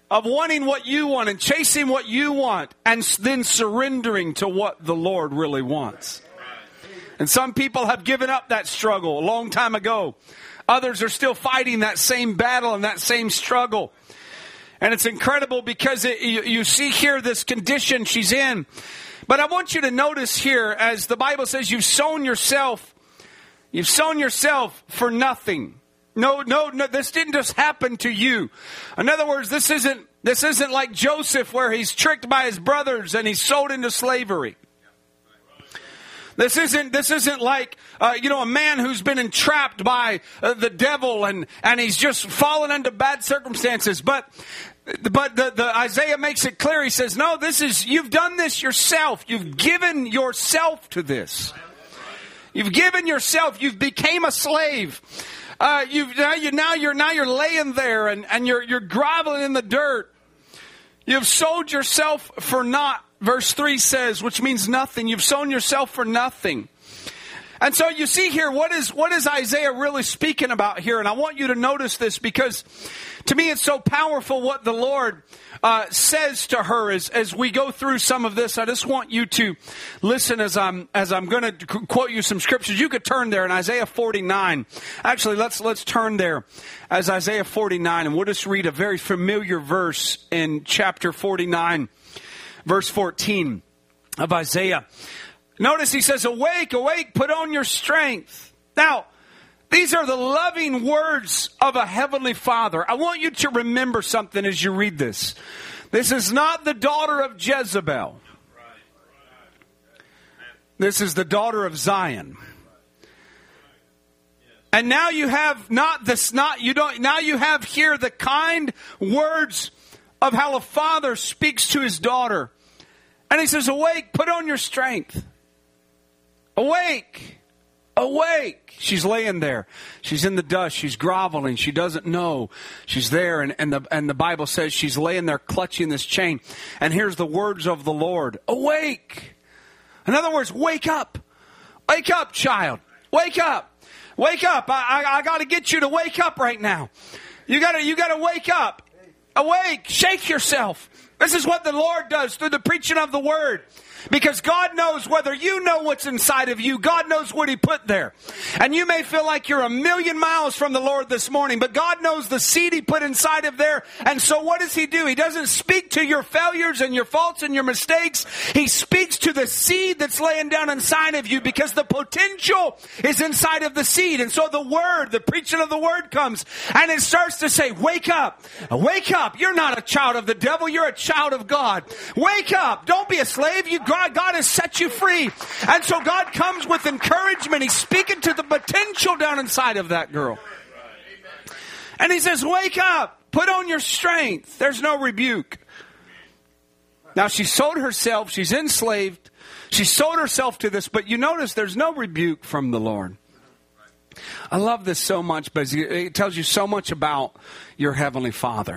of wanting what you want and chasing what you want and then surrendering to what the Lord really wants. And some people have given up that struggle a long time ago. Others are still fighting that same battle and that same struggle. And it's incredible because it, you, you see here this condition she's in. But I want you to notice here, as the Bible says, you've sown yourself, you've sown yourself for nothing. No, no, no, this didn't just happen to you. In other words, this isn't, this isn't like Joseph where he's tricked by his brothers and he's sold into slavery. This isn't, this isn't like, uh, you know, a man who's been entrapped by uh, the devil and, and he's just fallen into bad circumstances. But, but the, the Isaiah makes it clear. He says, no, this is, you've done this yourself. You've given yourself to this. You've given yourself. You've became a slave. Uh, you've now you now you're now you're laying there and, and you're you're groveling in the dirt. You've sold yourself for naught, verse three says, which means nothing. You've sown yourself for nothing. And so you see here, what is what is Isaiah really speaking about here? And I want you to notice this because to me it's so powerful what the Lord uh, says to her as, as we go through some of this. I just want you to listen as I'm as I'm going to quote you some scriptures. You could turn there in Isaiah forty-nine. Actually, let's let's turn there as Isaiah forty-nine, and we'll just read a very familiar verse in chapter forty-nine, verse fourteen of Isaiah. Notice he says, awake, awake, put on your strength. Now, these are the loving words of a heavenly Father. I want you to remember something as you read this. This is not the daughter of Jezebel. This is the daughter of Zion. And now you have not this, not, you don't, now you have here the kind words of how a father speaks to his daughter. And he says, awake, put on your strength. Awake, awake. She's laying there. She's in the dust. She's groveling. She doesn't know. She's there. And, and, the, and the Bible says she's laying there clutching this chain. And here's the words of the Lord. Awake. In other words, wake up. Wake up, child. Wake up. Wake up. I, I, I got to get you to wake up right now. You got to, you got to wake up. Awake. Shake yourself. This is what the Lord does through the preaching of the word. Because God knows whether you know what's inside of you. God knows what He put there. And you may feel like you're a million miles from the Lord this morning, but God knows the seed He put inside of there. And so what does He do? He doesn't speak to your failures and your faults and your mistakes. He speaks to the seed that's laying down inside of you because the potential is inside of the seed. And so the word, the preaching of the word comes and it starts to say, wake up, wake up. You're not a child of the devil. You're a child of God. Wake up. Don't be a slave. You God, God has set you free. And so God comes with encouragement. He's speaking to the potential down inside of that girl. And He says, wake up. Put on your strength. There's no rebuke. Now she sold herself. She's enslaved. She sold herself to this. But you notice there's no rebuke from the Lord. I love this so much, but it tells you so much about your Heavenly Father.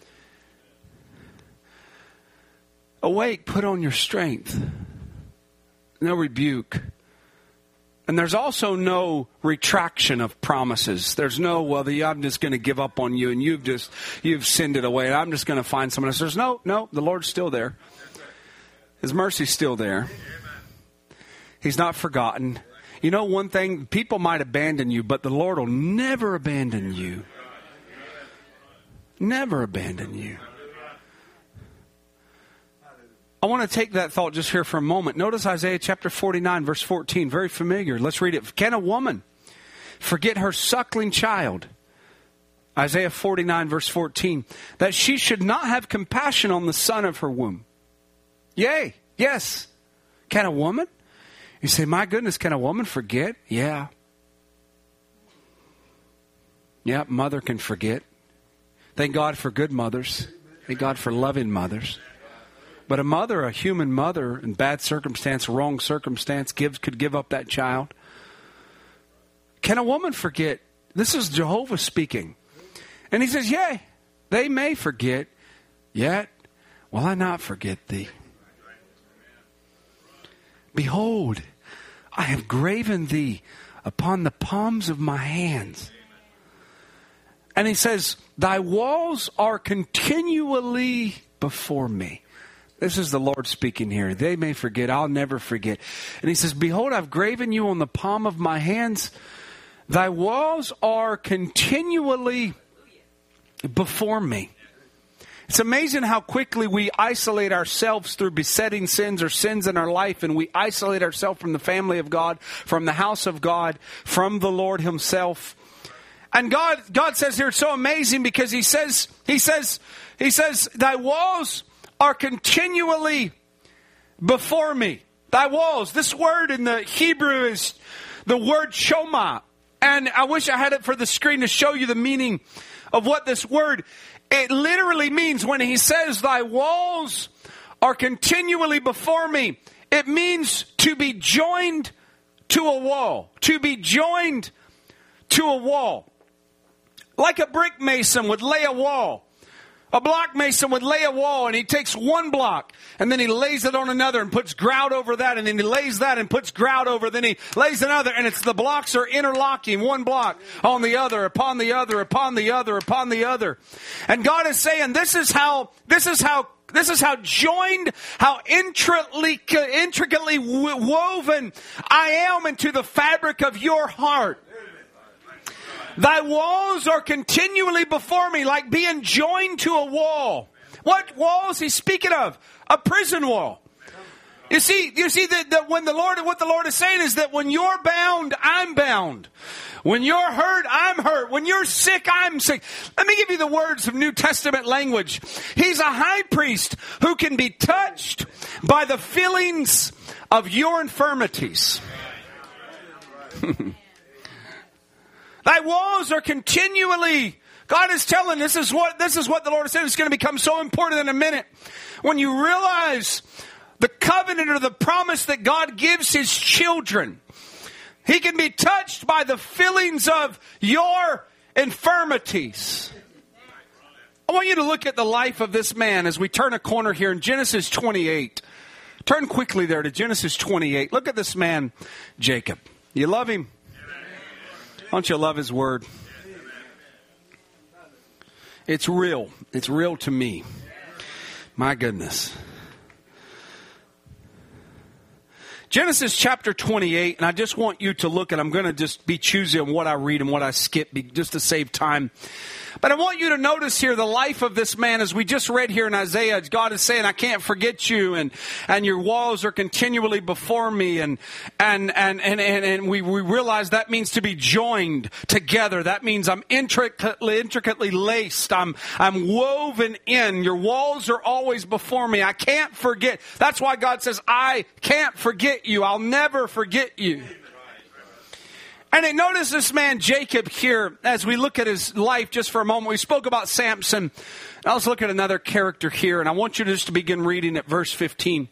Awake, put on your strength. No rebuke. And there's also no retraction of promises. There's no, well, the, I'm just going to give up on you and you've just, you've sinned it away and I'm just going to find someone else. There's no, no, the Lord's still there. His mercy's still there. He's not forgotten. You know one thing, people might abandon you, but the Lord will never abandon you. Never abandon you. I want to take that thought just here for a moment. Notice Isaiah chapter forty-nine, verse fourteen. Very familiar. Let's read it. Can a woman forget her suckling child? Isaiah forty-nine, verse fourteen. That she should not have compassion on the son of her womb. Yea, yes. Can a woman? You say, my goodness, can a woman forget? Yeah. Yeah, mother can forget. Thank God for good mothers. Thank God for loving mothers. But a mother, a human mother, in bad circumstance, wrong circumstance, gives could give up that child. Can a woman forget? This is Jehovah speaking. And He says, yea, they may forget, yet will I not forget thee. Behold, I have graven thee upon the palms of my hands. And he says, thy walls are continually before me. This is the Lord speaking here. They may forget, I'll never forget. And he says, behold, I've graven you on the palm of my hands. Thy walls are continually before me. It's amazing how quickly we isolate ourselves through besetting sins or sins in our life, and we isolate ourselves from the family of God, from the house of God, from the Lord himself. And God, God says here, it's so amazing because he says, he says, he says, thy walls are continually before me. Thy walls. This word in the Hebrew is the word shoma. And I wish I had it for the screen to show you the meaning of what this word, it literally means when he says thy walls are continually before me. It means to be joined to a wall. To be joined to a wall. Like a brick mason would lay a wall. A block mason would lay a wall, and he takes one block and then he lays it on another and puts grout over that, and then he lays that and puts grout over, then he lays another, and it's the blocks are interlocking, one block on the other, upon the other, upon the other, upon the other. And God is saying, this is how, this is how, this is how joined, how intricately, intricately woven I am into the fabric of your heart. Thy walls are continually before me, like being joined to a wall. What wall is he speaking of? A prison wall. You see, you see that, that when the Lord, what the Lord is saying is that when you're bound, I'm bound. When you're hurt, I'm hurt. When you're sick, I'm sick. Let me give you the words of New Testament language. He's a high priest who can be touched by the feelings of your infirmities. Thy walls are continually, God is telling, this is what, this is what the Lord has said is going to become so important in a minute. When you realize the covenant or the promise that God gives his children, he can be touched by the feelings of your infirmities. I want you to look at the life of this man as we turn a corner here in Genesis twenty-eight. Turn quickly there to Genesis twenty-eight. Look at this man, Jacob. You love him? Don't you love his word? It's real. It's real to me. My goodness. Genesis chapter twenty-eight, and I just want you to look, and I'm going to just be choosy on what I read and what I skip just to save time. But I want you to notice here the life of this man, as we just read here in Isaiah. God is saying, I can't forget you, and, and your walls are continually before me. And and and and, and, and we, we realize that means to be joined together. That means I'm intricately intricately laced. I'm I'm woven in. Your walls are always before me. I can't forget. That's why God says, I can't forget you. I'll never forget you. And it, notice this man Jacob here, as we look at his life just for a moment. We spoke about Samson. Now let's look at another character here, and I want you just to begin reading at verse fifteen.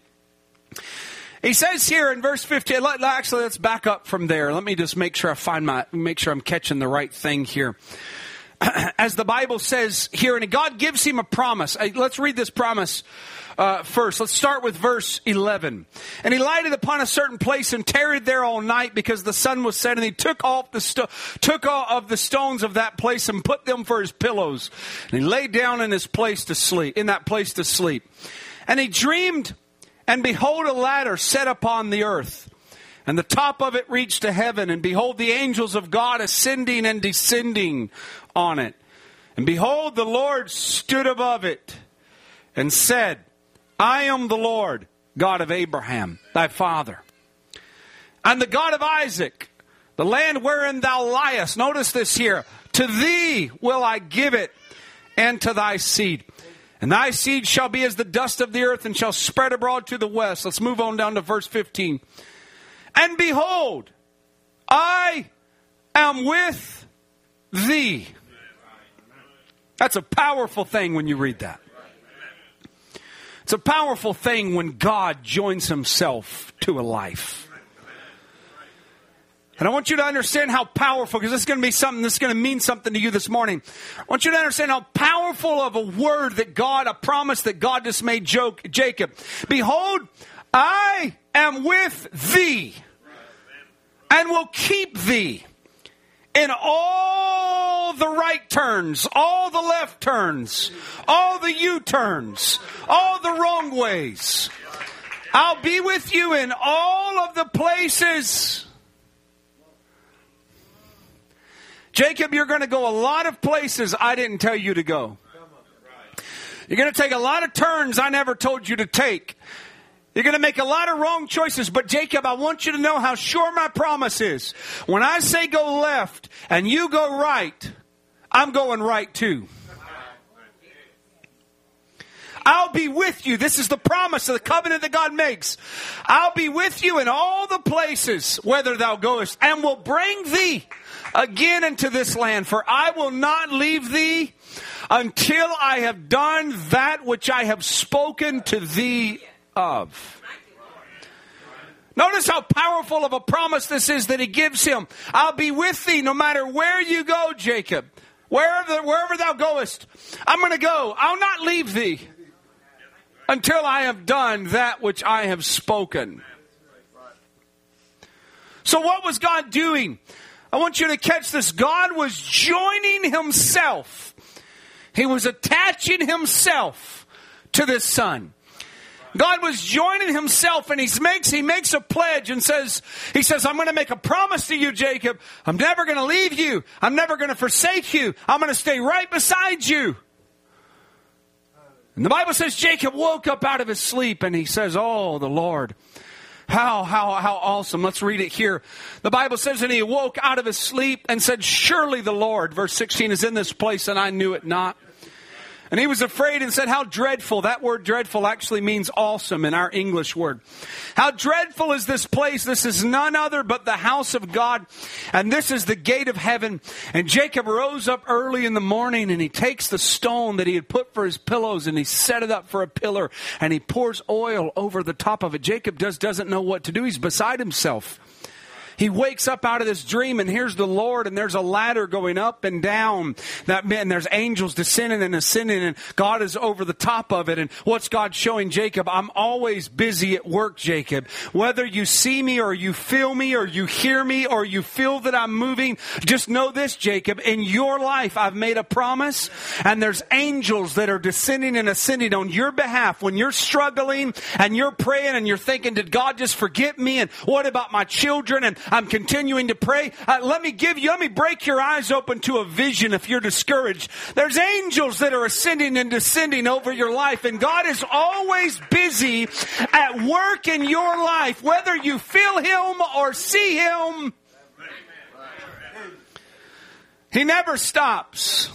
He says here in verse fifteen, let, actually let's back up from there. Let me just make sure I find my, make sure I'm catching the right thing here. As the Bible says here, and God gives him a promise. Let's read this promise uh, first. Let's start with verse eleven. And he lighted upon a certain place and tarried there all night because the sun was set. And he took off the sto- took off of the stones of that place and put them for his pillows. And he lay down in his place to sleep, in that place to sleep. And he dreamed, and behold, a ladder set upon the earth. And the top of it reached to heaven. And behold, the angels of God ascending and descending on it. And behold, the Lord stood above it and said, I am the Lord, God of Abraham, thy father, and the God of Isaac, the land wherein thou liest. Notice this here. To thee will I give it, and to thy seed. And thy seed shall be as the dust of the earth, and shall spread abroad to the west. Let's move on down to verse fifteen. And behold, I am with thee. That's a powerful thing when you read that. It's a powerful thing when God joins himself to a life. And I want you to understand how powerful, because this is going to be something that's going to mean something to you this morning. I want you to understand how powerful of a word that God, a promise that God just made Jacob. Behold, I am with thee and will keep thee in all all the right turns, all the left turns, all the U-turns, all the wrong ways. I'll be with you in all of the places. Jacob, you're going to go a lot of places I didn't tell you to go. You're going to take a lot of turns I never told you to take. You're going to make a lot of wrong choices. But Jacob, I want you to know how sure my promise is. When I say go left and you go right, I'm going right too. I'll be with you. This is the promise of the covenant that God makes. I'll be with you in all the places whither thou goest, and will bring thee again into this land. For I will not leave thee until I have done that which I have spoken to thee of. Notice how powerful of a promise this is that he gives him. I'll be with thee no matter where you go, Jacob. Wherever, wherever thou goest, I'm going to go. I'll not leave thee until I have done that which I have spoken. So what was God doing? I want you to catch this. God was joining himself. He was attaching himself to this son. God was joining himself, and he makes, he makes a pledge and says, he says, I'm going to make a promise to you, Jacob. I'm never going to leave you. I'm never going to forsake you. I'm going to stay right beside you. And the Bible says Jacob woke up out of his sleep, and he says, oh, the Lord, how, how, how awesome. Let's read it here. The Bible says, and he awoke out of his sleep and said, surely the Lord, verse sixteen, is in this place, and I knew it not. And he was afraid and said, how dreadful. That word dreadful actually means awesome in our English word. How dreadful is this place? This is none other but the house of God. And this is the gate of heaven. And Jacob rose up early in the morning, and he takes the stone that he had put for his pillows, and he set it up for a pillar, and he pours oil over the top of it. Jacob does, doesn't know what to do. He's beside himself. He wakes up out of this dream, and here's the Lord, and there's a ladder going up and down. That and there's angels descending and ascending, and God is over the top of it. And what's God showing Jacob? I'm always busy at work, Jacob. Whether you see me or you feel me or you hear me or you feel that I'm moving, just know this, Jacob. In your life, I've made a promise, and there's angels that are descending and ascending on your behalf. When you're struggling and you're praying and you're thinking, did God just forget me? And what about my children? And I'm continuing to pray. Uh, let me give you, let me break your eyes open to a vision if you're discouraged. There's angels that are ascending and descending over your life, and God is always busy at work in your life, whether you feel him or see him. He never stops.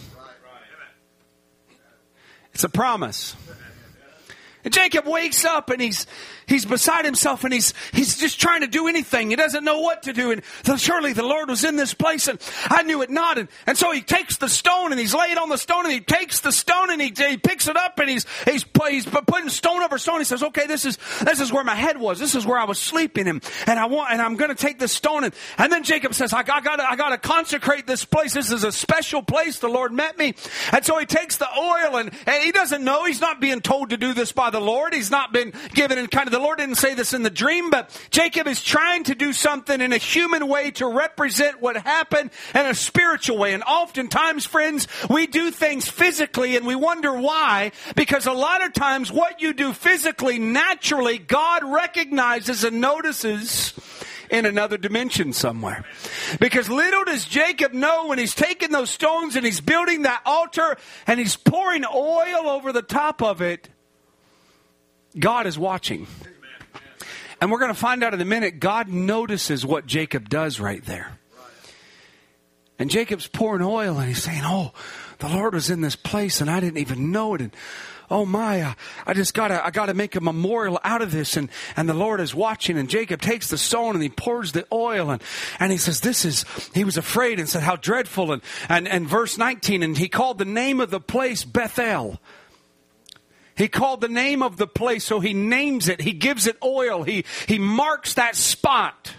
It's a promise. And Jacob wakes up, and he's he's beside himself, and he's he's just trying to do anything. He doesn't know what to do. And so surely the Lord was in this place, and I knew it not. And, and so he takes the stone, and he's laid on the stone, and he takes the stone, and he, he picks it up, and he's he's he's putting stone over stone. He says, okay, this is this is where my head was. This is where I was sleeping, and and I want and I'm going to take this stone. And, and then Jacob says, I got I got to consecrate this place. This is a special place. The Lord met me. And so he takes the oil, and, and he doesn't know. He's not being told to do this by the Lord. He's not been given in kind of, the Lord didn't say this in the dream, but Jacob is trying to do something in a human way to represent what happened in a spiritual way. And oftentimes, friends, we do things physically, and we wonder why, because a lot of times what you do physically, naturally, God recognizes and notices in another dimension somewhere. Because little does Jacob know, when he's taking those stones and he's building that altar and he's pouring oil over the top of it, God is watching. And we're going to find out in a minute, God notices what Jacob does right there. And Jacob's pouring oil, and he's saying, oh, the Lord was in this place, and I didn't even know it. And oh my, I, I just gotta, I gotta make a memorial out of this. And, and the Lord is watching, and Jacob takes the stone and he pours the oil, and, and he says, this is, he was afraid and said, how dreadful. And, and, and verse nineteen, and he called the name of the place Bethel. He called the name of the place, so he names it. He gives it oil. He, he marks that spot.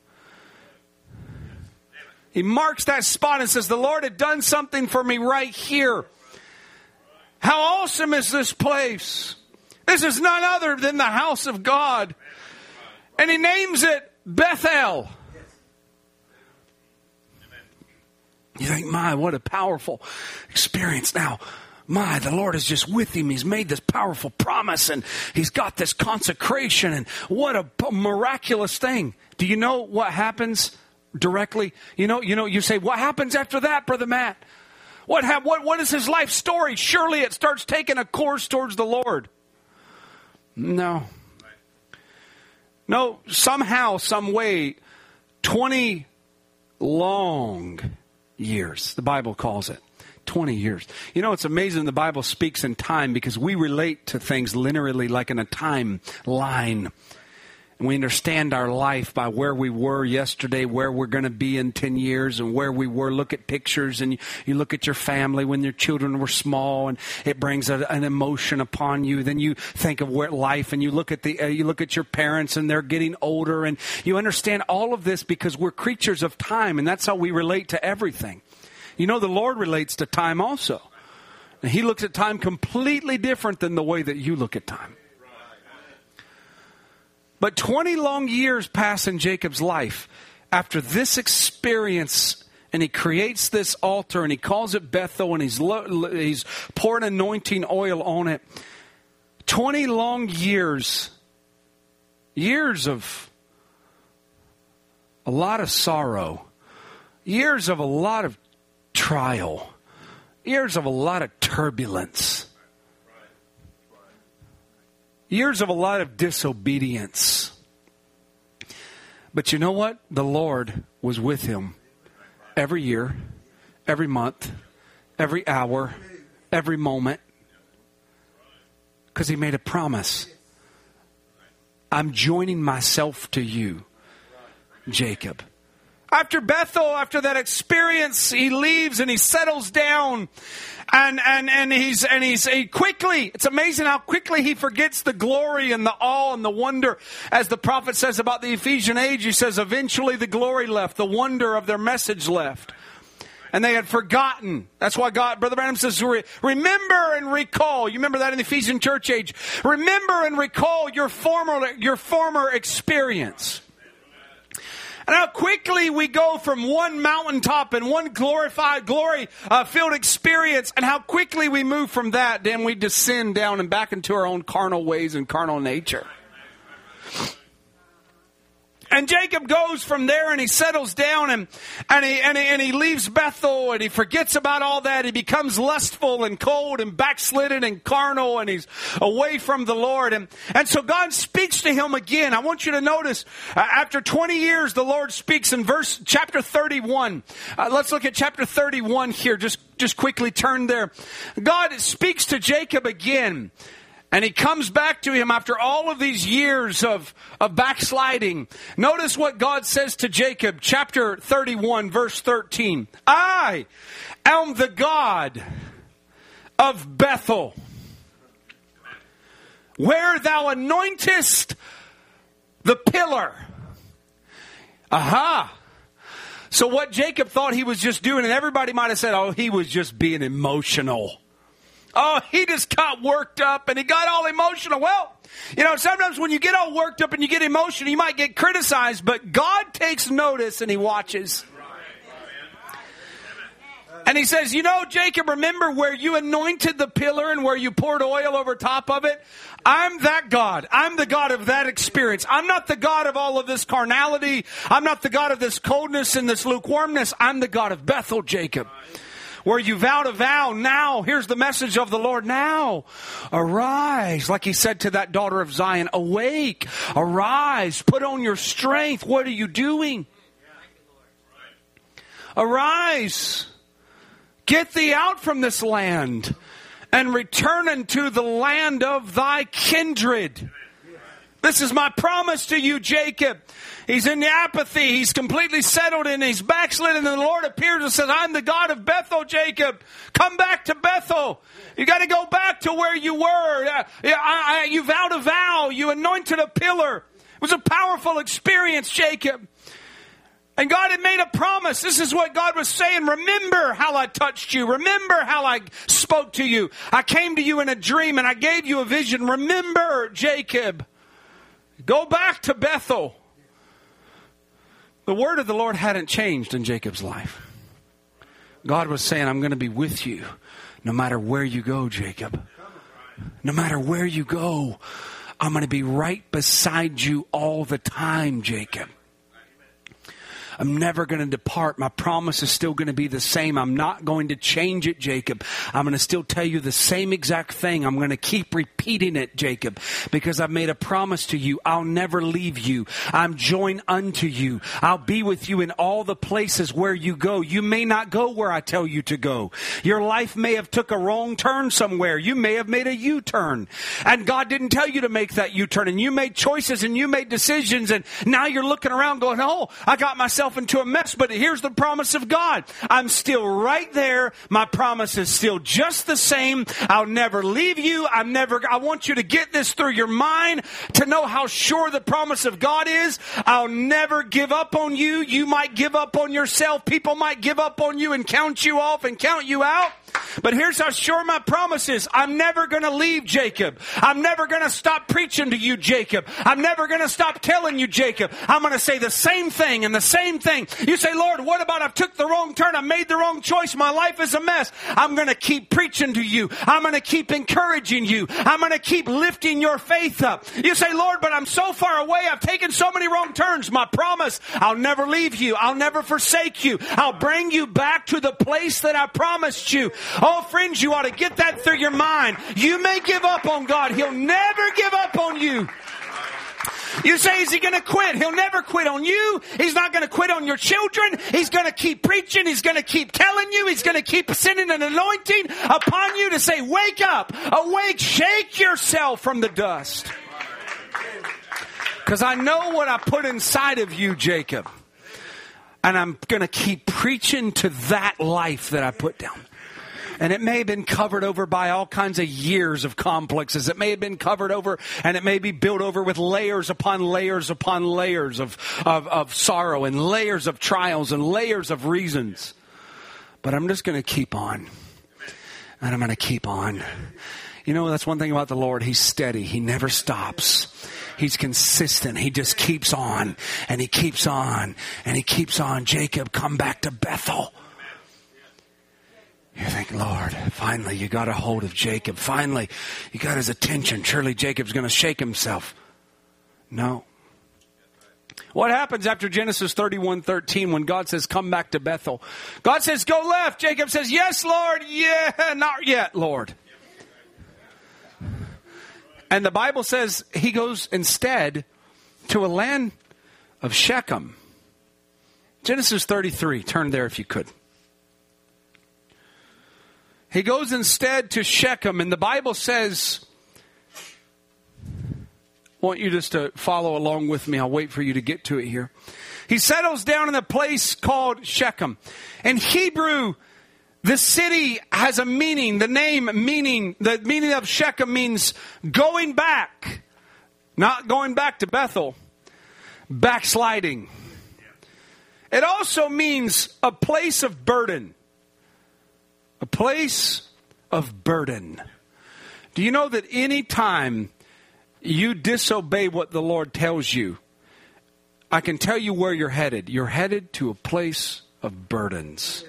He marks that spot and says, the Lord had done something for me right here. How awesome is this place? This is none other than the house of God. And he names it Bethel. You think, my, what a powerful experience. Now, my, the Lord is just with him. He's made this powerful promise and he's got this consecration and what a miraculous thing. Do you know what happens directly? You know, you know, you say, what happens after that, Brother Matt? What, ha- what, what is his life story? Surely it starts taking a course towards the Lord. No. No, somehow, some way, twenty long years, the Bible calls it. twenty years. You know, it's amazing the Bible speaks in time because we relate to things linearly like in a timeline. And we understand our life by where we were yesterday, where we're going to be in ten years, and where we were. Look at pictures, and you, you look at your family when your children were small, and it brings a, an emotion upon you. Then you think of where life, and you look at the uh, you look at your parents, and they're getting older, and you understand all of this because we're creatures of time, and that's how we relate to everything. You know, the Lord relates to time also, and He looks at time completely different than the way that you look at time. But twenty long years pass in Jacob's life after this experience, and he creates this altar, and he calls it Bethel, and he's lo- he's pouring anointing oil on it. twenty long years, years of a lot of sorrow, years of a lot of trial, years of a lot of turbulence. Years of a lot of disobedience. But you know what? The Lord was with him every year, every month, every hour, every moment. Because he made a promise. I'm joining myself to you, Jacob. After Bethel, after that experience, he leaves and he settles down. And and and he's and he's he quickly, it's amazing how quickly he forgets the glory and the awe and the wonder. As the prophet says about the Ephesian age, he says, eventually the glory left, the wonder of their message left. And they had forgotten. That's why God, Brother Branham says, remember and recall. You remember that in the Ephesian church age. Remember and recall your former your former experience. And how quickly we go from one mountaintop and one glorified, glory-filled uh, experience, and how quickly we move from that, then we descend down and back into our own carnal ways and carnal nature. And Jacob goes from there and he settles down and, and, he, and, he, and he leaves Bethel and he forgets about all that. He becomes lustful and cold and backslidden and carnal and he's away from the Lord. And, and so God speaks to him again. I want you to notice uh, after twenty years, the Lord speaks in verse chapter thirty-one. Uh, let's look at chapter thirty-one here. Just, just quickly turn there. God speaks to Jacob again. And he comes back to him after all of these years of, of backsliding. Notice what God says to Jacob, chapter thirty-one, verse thirteen. I am the God of Bethel, where thou anointest the pillar. Aha! So what Jacob thought he was just doing, and everybody might have said, oh, he was just being emotional. Oh, he just got worked up and he got all emotional. Well, you know, sometimes when you get all worked up and you get emotional, you might get criticized, but God takes notice and he watches. And he says, you know, Jacob, remember where you anointed the pillar and where you poured oil over top of it? I'm that God. I'm the God of that experience. I'm not the God of all of this carnality. I'm not the God of this coldness and this lukewarmness. I'm the God of Bethel, Jacob. Where you vowed a vow, now, here's the message of the Lord, now, arise, like he said to that daughter of Zion, awake, arise, put on your strength, what are you doing? Arise, get thee out from this land, and return unto the land of thy kindred. This is my promise to you, Jacob. He's in the apathy. He's completely settled in. He's backslidden. And the Lord appears and says, I'm the God of Bethel, Jacob. Come back to Bethel. You got to go back to where you were. Uh, I, I, you vowed a vow. You anointed a pillar. It was a powerful experience, Jacob. And God had made a promise. This is what God was saying. Remember how I touched you. Remember how I spoke to you. I came to you in a dream and I gave you a vision. Remember, Jacob. Go back to Bethel. The word of the Lord hadn't changed in Jacob's life. God was saying, I'm going to be with you no matter where you go, Jacob. No matter where you go, I'm going to be right beside you all the time, Jacob. I'm never going to depart. My promise is still going to be the same. I'm not going to change it, Jacob. I'm going to still tell you the same exact thing. I'm going to keep repeating it, Jacob, because I've made a promise to you. I'll never leave you. I'm joined unto you. I'll be with you in all the places where you go. You may not go where I tell you to go. Your life may have took a wrong turn somewhere. You may have made a U-turn, and God didn't tell you to make that U-turn, and you made choices and you made decisions, and now you're looking around going, oh, I got myself into a mess. But here's the promise of God. I'm still right there. My promise is still just the same. I'll never leave you. I'm never, I want you to get this through your mind to know how sure the promise of God is. I'll never give up on you. You might give up on yourself. People might give up on you and count you off and count you out. But here's how sure my promise is. I'm never going to leave, Jacob. I'm never going to stop preaching to you, Jacob. I'm never going to stop telling you, Jacob. I'm going to say the same thing and the same thing. You say, Lord, what about I took the wrong turn? I made the wrong choice. My life is a mess. I'm going to keep preaching to you. I'm going to keep encouraging you. I'm going to keep lifting your faith up. You say, Lord, but I'm so far away. I've taken so many wrong turns. My promise, I'll never leave you. I'll never forsake you. I'll bring you back to the place that I promised you. Oh, friends, you ought to get that through your mind. You may give up on God. He'll never give up on you. You say, is he going to quit? He'll never quit on you. He's not going to quit on your children. He's going to keep preaching. He's going to keep telling you. He's going to keep sending an anointing upon you to say, wake up, awake, shake yourself from the dust. Because I know what I put inside of you, Jacob. And I'm going to keep preaching to that life that I put down. And it may have been covered over by all kinds of years of complexes. It may have been covered over, and it may be built over with layers upon layers upon layers of, of, of sorrow and layers of trials and layers of reasons. But I'm just going to keep on. And I'm going to keep on. You know, that's one thing about the Lord. He's steady. He never stops. He's consistent. He just keeps on. And he keeps on. And he keeps on. Jacob, come back to Bethel. You think, Lord, finally you got a hold of Jacob. Finally, you got his attention. Surely Jacob's going to shake himself. No. What happens after Genesis thirty-one thirteen when God says, come back to Bethel? God says, go left. Jacob says, yes, Lord. Yeah, not yet, Lord. And the Bible says he goes instead to a land of Shechem. Genesis thirty-three. Turn there if you could. He goes instead to Shechem, and the Bible says, I want you just to follow along with me. I'll wait for you to get to it here. He settles down in a place called Shechem. In Hebrew, the city has a meaning. The name meaning, the meaning of Shechem means going back. Not going back to Bethel. Backsliding. It also means a place of burden. A place of burden. Do you know that any time you disobey what the Lord tells you, I can tell you where you're headed. You're headed to a place of burdens.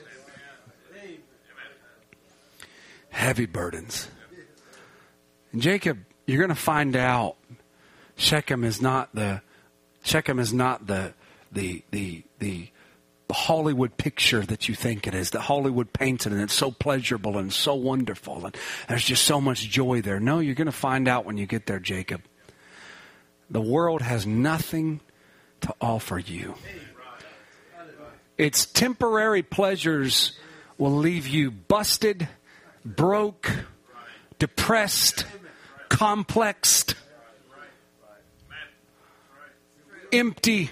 Heavy burdens. And Jacob, you're going to find out Shechem is not the Shechem is not the the the the Hollywood picture that you think it is, that Hollywood paints it, and it's so pleasurable and so wonderful, and there's just so much joy there. No, you're going to find out when you get there, Jacob. The world has nothing to offer you. Its temporary pleasures will leave you busted, broke, depressed, complexed, empty,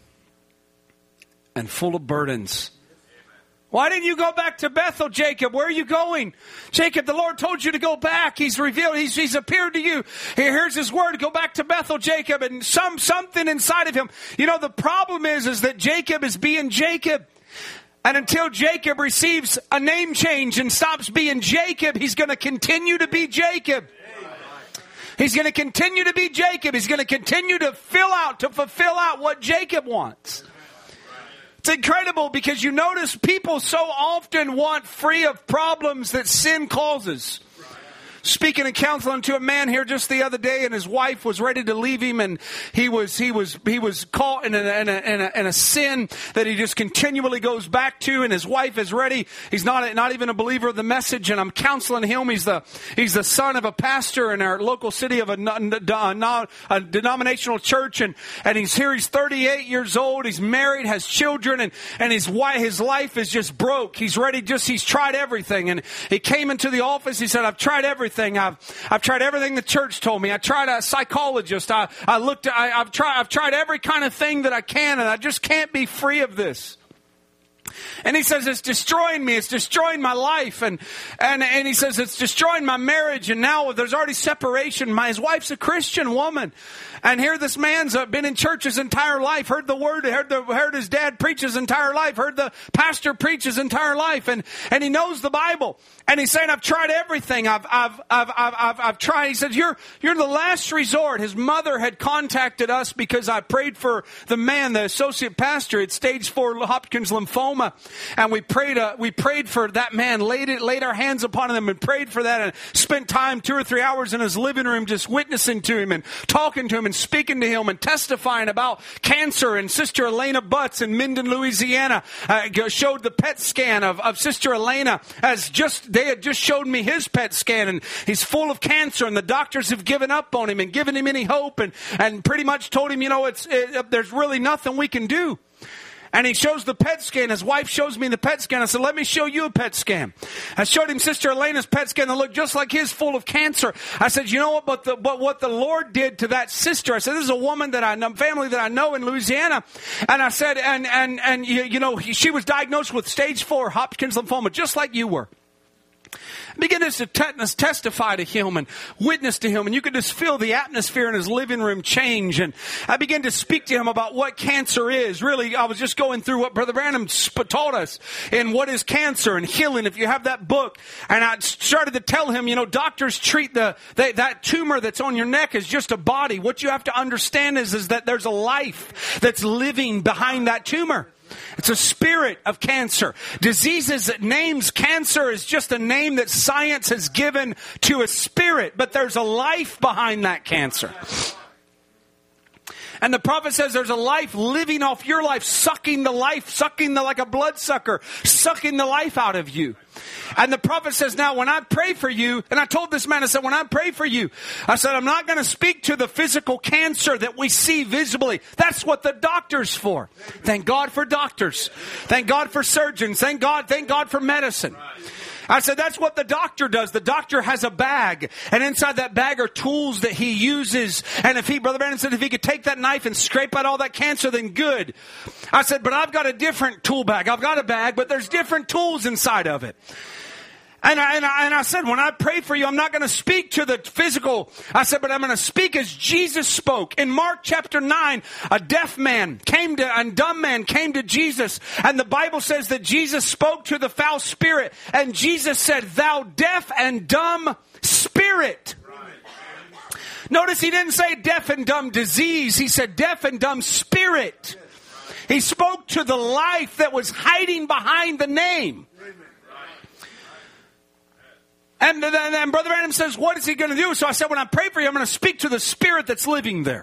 and full of burdens. Why didn't you go back to Bethel, Jacob? Where are you going? Jacob, the Lord told you to go back. He's revealed, He's, he's appeared to you. Here's His word. Go back to Bethel, Jacob. And some something inside of him. You know, the problem is, is that Jacob is being Jacob. And until Jacob receives a name change and stops being Jacob, he's going to continue to be Jacob. He's going to continue to be Jacob. He's going to continue to fill out, to fulfill out what Jacob wants. It's incredible because you notice people so often want free of problems that sin causes. Speaking and counseling to a man here just the other day, and his wife was ready to leave him, and he was he was he was caught in a, in a, in a, in a sin that he just continually goes back to, and his wife is ready. He's not not even a believer of the message, and I'm counseling him. He's the he's the son of a pastor in our local city of a, a, a denominational church, and and he's here. He's thirty-eight years old. He's married, has children, and and his wife his life is just broke. He's ready. Just he's tried everything, and he came into the office. He said, "I've tried everything. I've I've tried everything the church told me. I tried a psychologist. I I looked. I, I've tried. I've tried every kind of thing that I can, and I just can't be free of this." And he says, "It's destroying me. It's destroying my life." And and and he says, "It's destroying my marriage. And now there's already separation." My his wife's a Christian woman. And here this man's uh, been in church his entire life, heard the word, heard, the, heard his dad preach his entire life, heard the pastor preach his entire life, and, and he knows the Bible. And he's saying, "I've tried everything. I've I've I've I've I've, I've tried." He says, "You're you're the last resort." His mother had contacted us because I prayed for the man, the associate pastor, at stage four Hodgkin's lymphoma, and we prayed uh, we prayed for that man, laid it laid our hands upon him, and prayed for that, and spent time two or three hours in his living room just witnessing to him and talking to him and speaking to him and testifying about cancer. And Sister Elena Butts in Minden, Louisiana, uh, showed the P E T scan of, of Sister Elena as just. They had just showed me his P E T scan, and he's full of cancer, and the doctors have given up on him and given him any hope, and, and pretty much told him, you know, it's it, there's really nothing we can do. And he shows the P E T scan. His wife shows me the P E T scan. I said, "Let me show you a P E T scan." I showed him Sister Elena's P E T scan that looked just like his, full of cancer. I said, "You know what? But, the, but what the Lord did to that sister," I said, "this is a woman that I know, family that I know in Louisiana." And I said, and, and, and you, you know, she was diagnosed with stage four Hodgkin's lymphoma, just like you were. I began to testify to him and witness to him, and you could just feel the atmosphere in his living room change. And I began to speak to him about what cancer is. Really, I was just going through what Brother Branham taught us in What is Cancer and Healing, if you have that book. And I started to tell him, you know, doctors treat the they, that tumor that's on your neck as just a body. What you have to understand is, is that there's a life that's living behind that tumor. It's a spirit of cancer. Diseases, names, cancer is just a name that science has given to a spirit, but there's a life behind that cancer. And the prophet says there's a life living off your life, sucking the life, sucking the, like a bloodsucker, sucking the life out of you. And the prophet says, now when I pray for you, and I told this man, I said, when I pray for you, I said, I'm not going to speak to the physical cancer that we see visibly. That's what the doctor's for. Thank God for doctors. Thank God for surgeons. Thank God, thank God for medicine. I said, that's what the doctor does. The doctor has a bag, and inside that bag are tools that he uses. And if he, Brother Brandon said, if he could take that knife and scrape out all that cancer, then good. I said, but I've got a different tool bag. I've got a bag, but there's different tools inside of it. And I, and, I, and I said, when I pray for you, I'm not going to speak to the physical. I said, but I'm going to speak as Jesus spoke. In Mark chapter nine, a deaf man came to, and dumb man came to Jesus. And the Bible says that Jesus spoke to the foul spirit. And Jesus said, thou deaf and dumb spirit. Notice he didn't say deaf and dumb disease. He said deaf and dumb spirit. He spoke to the life that was hiding behind the name. And then and Brother Adam says, what is he going to do? So I said, when I pray for you, I'm going to speak to the spirit that's living there.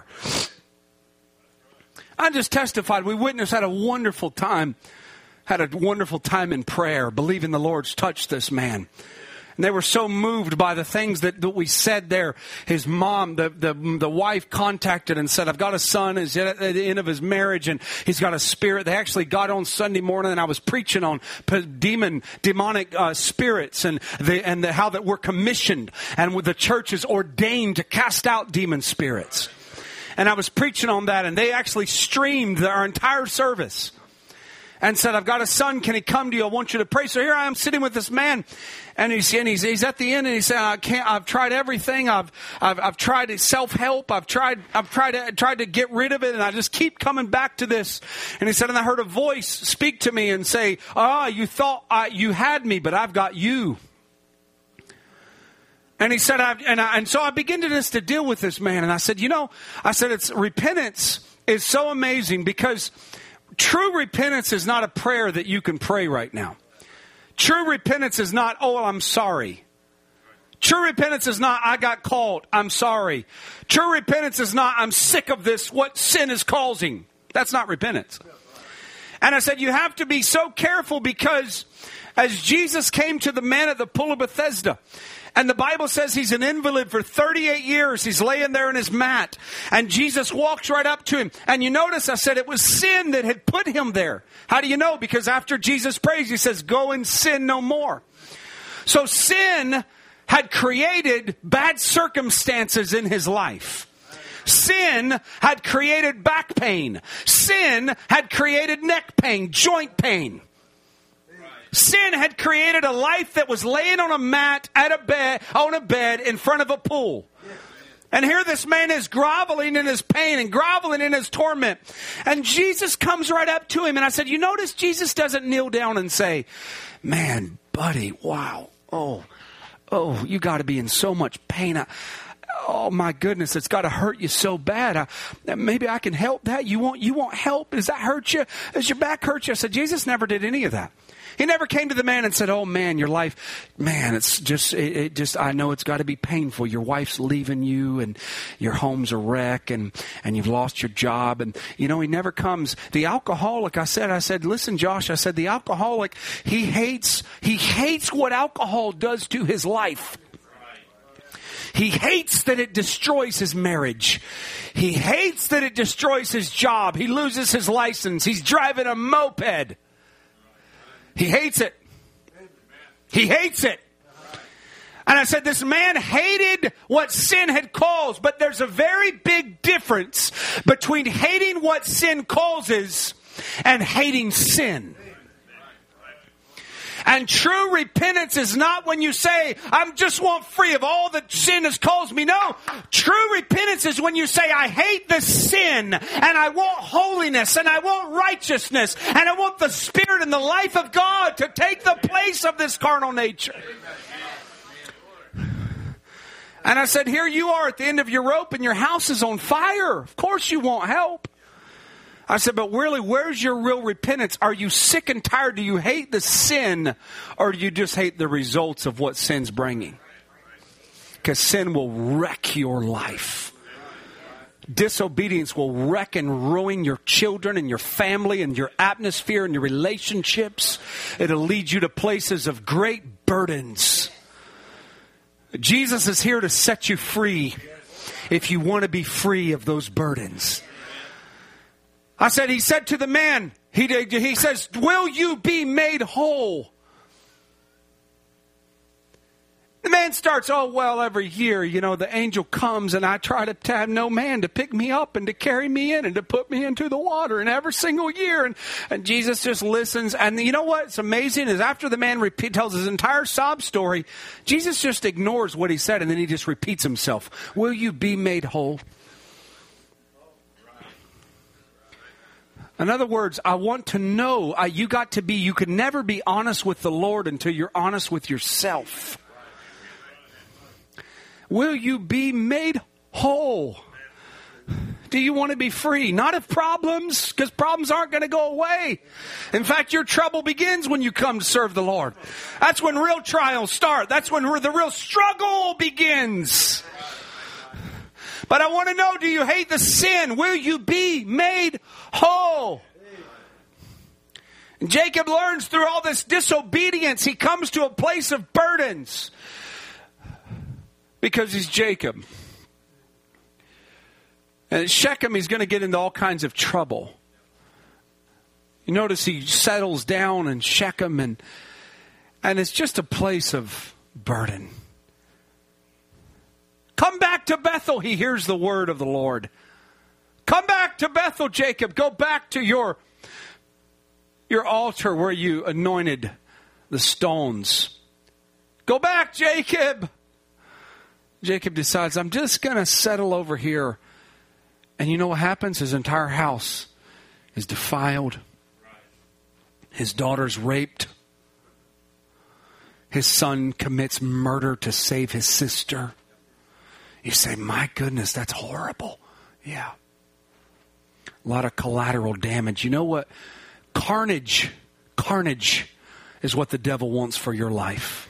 I just testified. We witnessed, had a wonderful time. Had a wonderful time in prayer, believing the Lord's touched this man. And they were so moved by the things that, that we said there. His mom, the, the the wife contacted and said, I've got a son. He's at the end of his marriage and he's got a spirit. They actually got on Sunday morning and I was preaching on demon, demonic uh, spirits and the, and the, how that we're commissioned and the church is ordained to cast out demon spirits. And I was preaching on that and they actually streamed our entire service. And said, I've got a son. Can he come to you? I want you to pray. So here I am sitting with this man. And he's, and he's, he's at the end and he said, I can't, I've tried everything. I've, I've, I've tried self-help. I've tried, I've tried to, tried to get rid of it. And I just keep coming back to this. And he said, and I heard a voice speak to me and say, ah, you thought I, you had me, but I've got you. And he said, I've, and I, and so I began to just to deal with this man. And I said, you know, I said, it's repentance is so amazing because true repentance is not a prayer that you can pray right now. True repentance is not, oh, I'm sorry. True repentance is not, I got caught, I'm sorry. True repentance is not, I'm sick of this, what sin is causing. That's not repentance. And I said, you have to be so careful, because as Jesus came to the man at the pool of Bethesda, and the Bible says he's an invalid for thirty-eight years. He's laying there in his mat. And Jesus walks right up to him. And you notice I said it was sin that had put him there. How do you know? Because after Jesus prays, he says, go and sin no more. So sin had created bad circumstances in his life. Sin had created back pain. Sin had created neck pain, joint pain. Sin had created a life that was laying on a mat at a bed, on a bed in front of a pool. And here this man is groveling in his pain and groveling in his torment. And Jesus comes right up to him. And I said, you notice Jesus doesn't kneel down and say, man, buddy, wow. Oh, oh, you got to be in so much pain. I, oh my goodness, it's got to hurt you so bad. I, maybe I can help that. You want, you want help? Does that hurt you? Does your back hurt you? I said, Jesus never did any of that. He never came to the man and said, oh man, your life, man, it's just, it, it just, I know it's got to be painful. Your wife's leaving you and your home's a wreck and, and you've lost your job. And, you know, he never comes. The alcoholic, I said, I said, listen, Josh, I said, the alcoholic, he hates, he hates what alcohol does to his life. He hates that it destroys his marriage. He hates that it destroys his job. He loses his license. He's driving a moped. He hates it. He hates it. And I said, this man hated what sin had caused, but there's a very big difference between hating what sin causes and hating sin. And true repentance is not when you say, I just want free of all that sin has caused me. No, true repentance is when you say, I hate the sin and I want holiness and I want righteousness and I want the Spirit and the life of God to take the place of this carnal nature. And I said, here you are at the end of your rope and your house is on fire. Of course you want help. I said, but really, where's your real repentance? Are you sick and tired? Do you hate the sin, or do you just hate the results of what sin's bringing? Because sin will wreck your life. Disobedience will wreck and ruin your children and your family and your atmosphere and your relationships. It'll lead you to places of great burdens. Jesus is here to set you free if you want to be free of those burdens. I said, he said to the man, he, he says, will you be made whole? The man starts, oh, well, every year, you know, the angel comes and I try to, to have no man to pick me up and to carry me in and to put me into the water. And every single year. And, and Jesus just listens. And you know what's amazing is after the man repeat, tells his entire sob story, Jesus just ignores what he said and then he just repeats himself. Will you be made whole? In other words, I want to know, uh, you got to be, you can never be honest with the Lord until you're honest with yourself. Will you be made whole? Do you want to be free? Not of problems, because problems aren't going to go away. In fact, your trouble begins when you come to serve the Lord. That's when real trials start. That's when the real struggle begins. But I want to know, do you hate the sin? Will you be made whole? And Jacob learns through all this disobedience, he comes to a place of burdens. Because he's Jacob. And at Shechem, he's going to get into all kinds of trouble. You notice he settles down in Shechem, and, and it's just a place of burden. Come back to Bethel, he hears the word of the Lord. Come back to Bethel, Jacob. Go back to your, your altar where you anointed the stones. Go back, Jacob. Jacob decides, I'm just going to settle over here. And you know what happens? His entire house is defiled. His daughter's raped. His son commits murder to save his sister. You say, my goodness, that's horrible. Yeah. A lot of collateral damage. You know what? Carnage, carnage is what the devil wants for your life.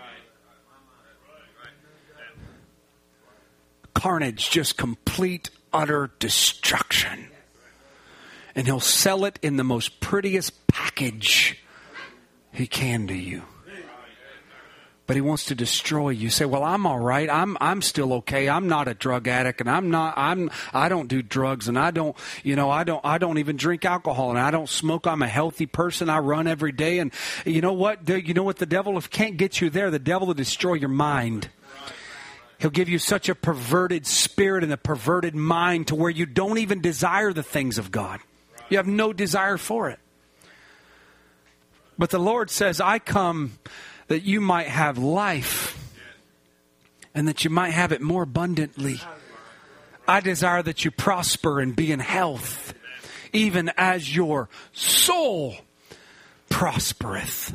Carnage, just complete, utter destruction. And he'll sell it in the most prettiest package he can to you. But he wants to destroy you. You say, well, I'm all right. I'm I'm still okay. I'm not a drug addict, and I'm not I'm I don't do drugs, and I don't, you know, I don't I don't even drink alcohol, and I don't smoke. I'm a healthy person. I run every day. And you know what? You know what the devil if can't get you there, the devil will destroy your mind. He'll give you such a perverted spirit and a perverted mind to where you don't even desire the things of God. You have no desire for it. But the Lord says, I come that you might have life and that you might have it more abundantly. I desire that you prosper and be in health, even as your soul prospereth.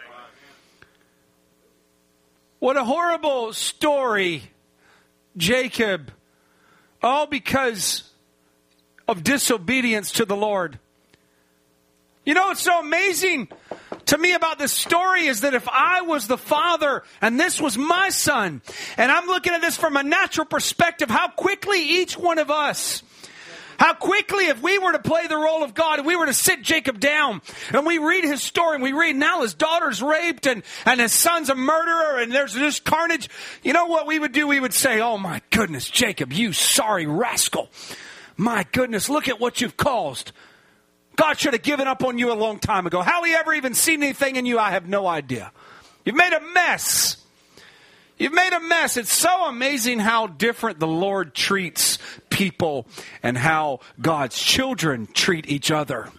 What a horrible story, Jacob. All because of disobedience to the Lord. You know what's so amazing to me about this story is that if I was the father and this was my son, and I'm looking at this from a natural perspective, how quickly each one of us, how quickly if we were to play the role of God, if we were to sit Jacob down and we read his story and we read now his daughter's raped and, and his son's a murderer and there's this carnage, you know what we would do? We would say, oh my goodness, Jacob, you sorry rascal. My goodness, look at what you've caused. God should have given up on you a long time ago. How he ever even seen anything in you, I have no idea. You've made a mess. You've made a mess. It's so amazing how different the Lord treats people and how God's children treat each other.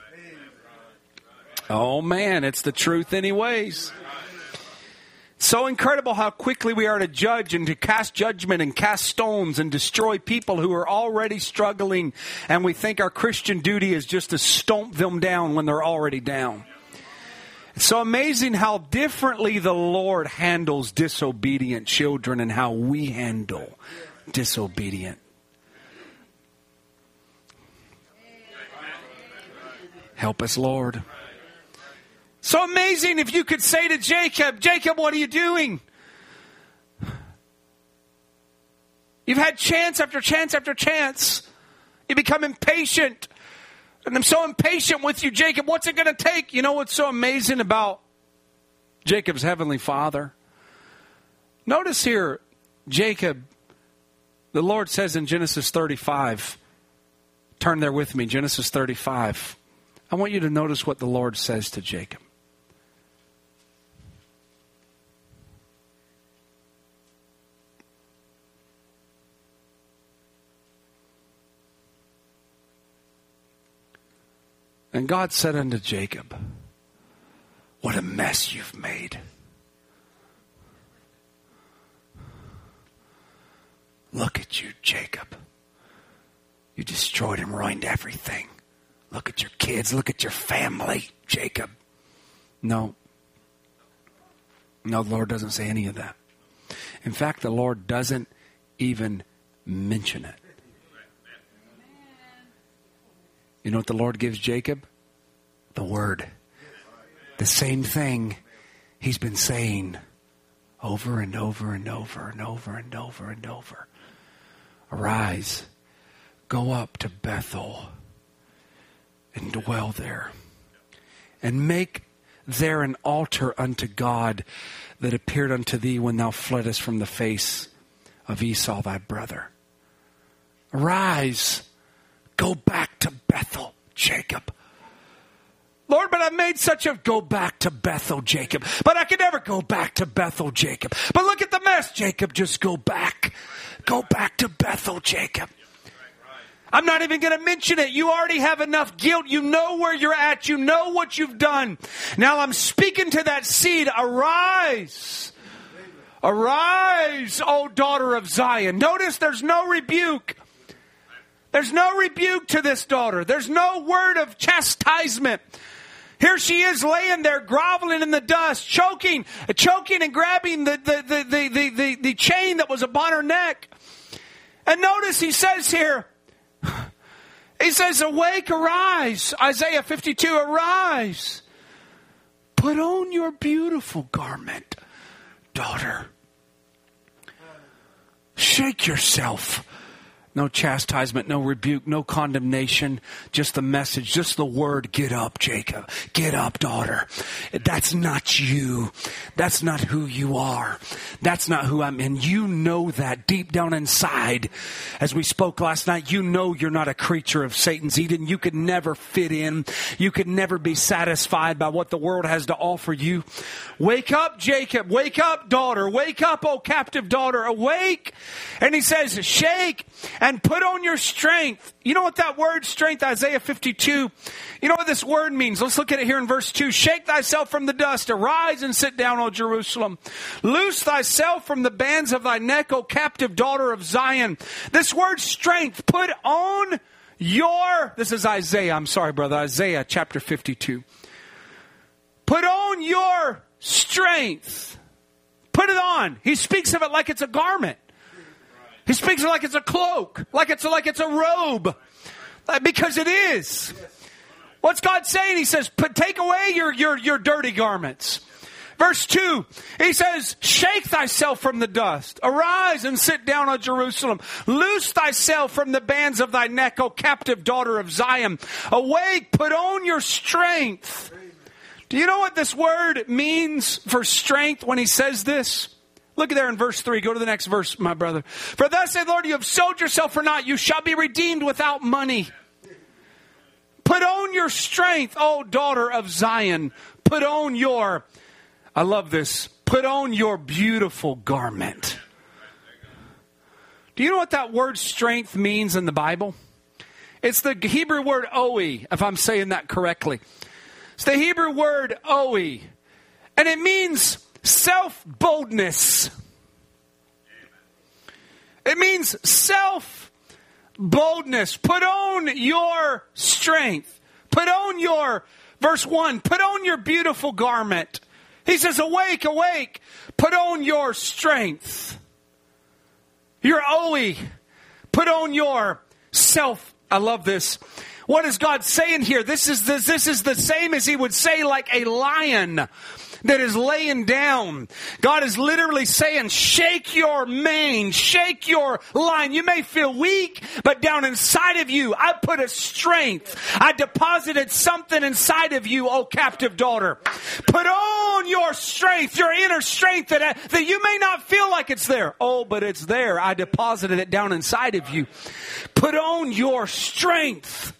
Oh man, it's the truth anyways. So incredible how quickly we are to judge and to cast judgment and cast stones and destroy people who are already struggling. And we think our Christian duty is just to stomp them down when they're already down. It's so amazing how differently the Lord handles disobedient children and how we handle disobedient. Help us, Lord. So amazing if you could say to Jacob, Jacob, what are you doing? You've had chance after chance after chance. You become impatient. And I'm so impatient with you, Jacob. What's it going to take? You know what's so amazing about Jacob's heavenly father? Notice here, Jacob, the Lord says in Genesis thirty-five, turn there with me, Genesis thirty-five. I want you to notice what the Lord says to Jacob. And God said unto Jacob, what a mess you've made. Look at you, Jacob. You destroyed and ruined everything. Look at your kids. Look at your family, Jacob. No. No, the Lord doesn't say any of that. In fact, the Lord doesn't even mention it. You know what the Lord gives Jacob? The word. The same thing he's been saying over and over and over and over and over and over. Arise, go up to Bethel and dwell there, and make there an altar unto God that appeared unto thee when thou fleddest from the face of Esau thy brother. Arise, go back to Bethel, Jacob. Lord, but I made such a go back to Bethel, Jacob. But I could never go back to Bethel, Jacob. But look at the mess, Jacob. Just go back. Go back to Bethel, Jacob. I'm not even going to mention it. You already have enough guilt. You know where you're at. You know what you've done. Now I'm speaking to that seed. Arise. Arise, O daughter of Zion. Notice there's no rebuke. There's no rebuke to this daughter. There's no word of chastisement. Here she is laying there groveling in the dust, choking, choking and grabbing the, the, the, the, the, the, the chain that was upon her neck. And notice he says here, he says, says, awake, arise. Isaiah fifty-two, arise. Put on your beautiful garment, daughter. Shake yourself. No chastisement, no rebuke, no condemnation. Just the message, just the word, get up, Jacob. Get up, daughter. That's not you. That's not who you are. That's not who I'm in. You know that deep down inside. As we spoke last night, you know you're not a creature of Satan's Eden. You could never fit in. You could never be satisfied by what the world has to offer you. Wake up, Jacob. Wake up, daughter. Wake up, O captive daughter. Awake. And he says, shake and put on your strength. You know what that word strength, Isaiah fifty-two, you know what this word means? Let's look at it here in verse two. Shake thyself from the dust. Arise and sit down, O Jerusalem. Loose thyself from the bands of thy neck, O captive daughter of Zion. This word strength, put on your, this is Isaiah, I'm sorry, brother, Isaiah chapter fifty-two. Put on your strength. Put it on. He speaks of it like it's a garment. He speaks of it like it's a cloak, like it's a, like it's a robe, because it is. What's God saying? He says, put, take away your, your, your dirty garments. Verse two, he says, shake thyself from the dust. Arise and sit down, O Jerusalem. Loose thyself from the bands of thy neck, O captive daughter of Zion. Awake, put on your strength. Do you know what this word means for strength when he says this? Look there in verse three. Go to the next verse, my brother. For thus saith the Lord, you have sold yourself for naught. You shall be redeemed without money. Put on your strength, O daughter of Zion. Put on your, I love this, put on your beautiful garment. Do you know what that word strength means in the Bible? It's the Hebrew word oe, if I'm saying that correctly. It's the Hebrew word oe. And it means self-boldness. It means self-boldness. Put on your strength. Put on your, verse one, put on your beautiful garment. He says, awake, awake. Put on your strength. Your oe. Put on your self. I love this. What is God saying here? This is this, this is the same as he would say like a lion that is laying down. God is literally saying, shake your mane, shake your line. You may feel weak, but down inside of you, I put a strength. I deposited something inside of you, oh captive daughter. Put on your strength, your inner strength that, that you may not feel like it's there. Oh, but it's there. I deposited it down inside of you. Put on your strength.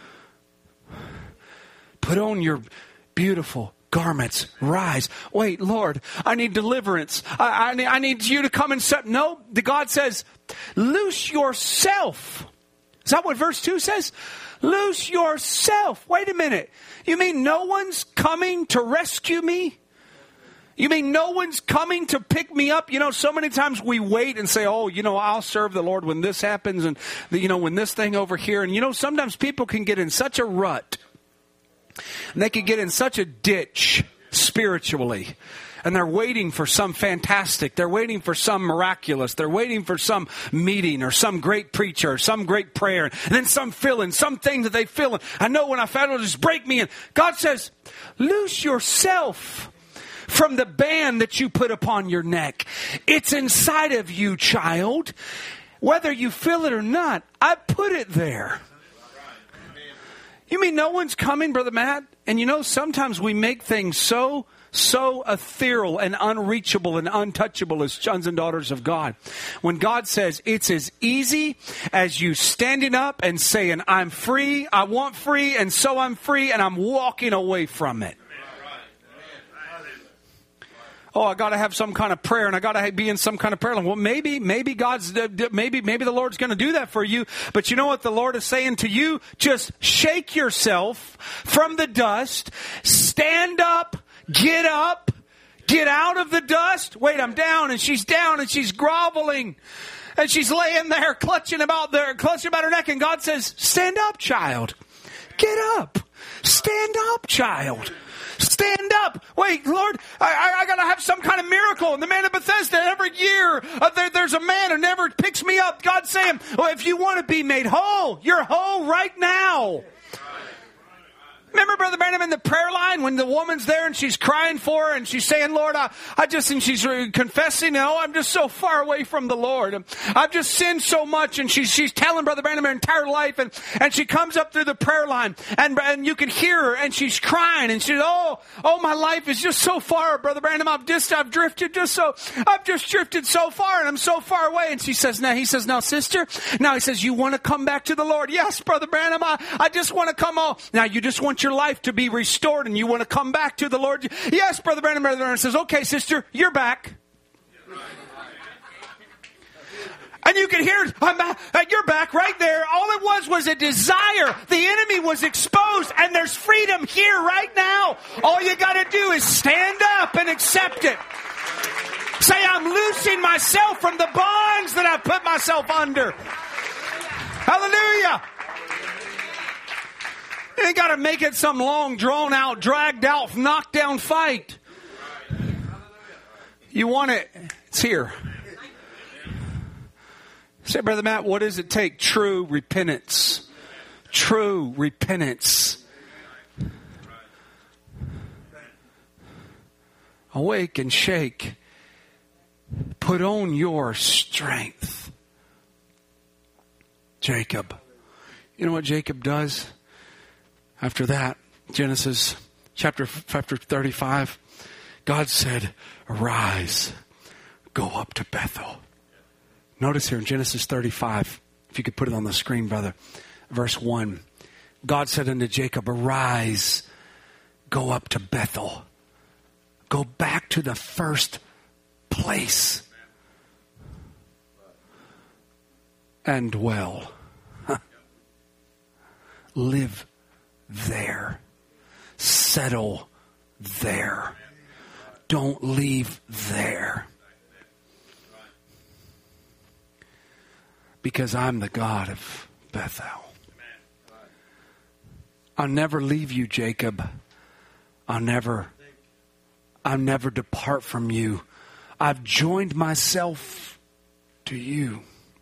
Put on your beautiful garments. Rise. Wait, Lord, I need deliverance. I, I, need, I need you to come and set. No, the God says, loose yourself. Is that what verse two says? Loose yourself. Wait a minute. You mean no one's coming to rescue me? You mean no one's coming to pick me up? You know, so many times we wait and say, oh, you know, I'll serve the Lord when this happens and, you know, when this thing over here. And, you know, sometimes people can get in such a rut. And they can get in such a ditch spiritually. And they're waiting for some fantastic. They're waiting for some miraculous. They're waiting for some meeting or some great preacher or some great prayer. And then some feeling, some thing that they feel. I know when I found it, it'll just break me in. God says, loose yourself from the band that you put upon your neck. It's inside of you, child. Whether you feel it or not, I put it there. You mean no one's coming, Brother Matt? And you know, sometimes we make things so, so ethereal and unreachable and untouchable as sons and daughters of God. When God says it's as easy as you standing up and saying, I'm free, I want free, and so I'm free, and I'm walking away from it. Oh, I got to have some kind of prayer, and I got to be in some kind of prayer. Well, maybe, maybe God's, maybe, maybe the Lord's going to do that for you. But you know what the Lord is saying to you? Just shake yourself from the dust, stand up, get up, get out of the dust. Wait, I'm down, and she's down, and she's groveling, and she's laying there, clutching about there, clutching about her neck. And God says, "Stand up, child. Get up. Stand up, child. Stand up. Wait, Lord, I, I, I got to have some kind of miracle. And the man of Bethesda, every year, uh, there, there's a man who never picks me up. God's saying, well, if you want to be made whole, you're whole right now. Remember, Brother Branham, in the prayer line when the woman's there and she's crying for her and she's saying, Lord, I, I just, and she's confessing, oh, I'm just so far away from the Lord. I've just sinned so much. And she's, she's telling Brother Branham her entire life. And, and she comes up through the prayer line and, and you can hear her and she's crying and she's, oh, oh, my life is just so far, Brother Branham. I've just, I've drifted just so, I've just drifted so far and I'm so far away. And she says, now, he says, now, sister, now he says, you want to come back to the Lord? Yes, Brother Branham, I, I just want to come home. Now, you just want your life to be restored and you want to come back to the Lord? Yes, Brother Branham. Brother Branham says, okay, sister, you're back. And you can hear, I'm back, you're back right there. All it was was a desire. The enemy was exposed and there's freedom here right now. All you got to do is stand up and accept it. Say, I'm loosing myself from the bonds that I've put myself under. Hallelujah. You ain't got to make it some long, drawn-out, dragged-out, knockdown fight. You want it, it's here. Say, Brother Matt, what does it take? True repentance. True repentance. Awake and shake. Put on your strength. Jacob. You know what Jacob does? After that, Genesis chapter, chapter thirty-five, God said, arise, go up to Bethel. Notice here in Genesis thirty-five, if you could put it on the screen, brother, verse one. God said unto Jacob, arise, go up to Bethel. Go back to the first place and dwell. Huh. Live there. Settle there. Don't leave there. Because I'm the God of Bethel. I'll never leave you, Jacob. I'll never, I'll never depart from you. I've joined myself to you.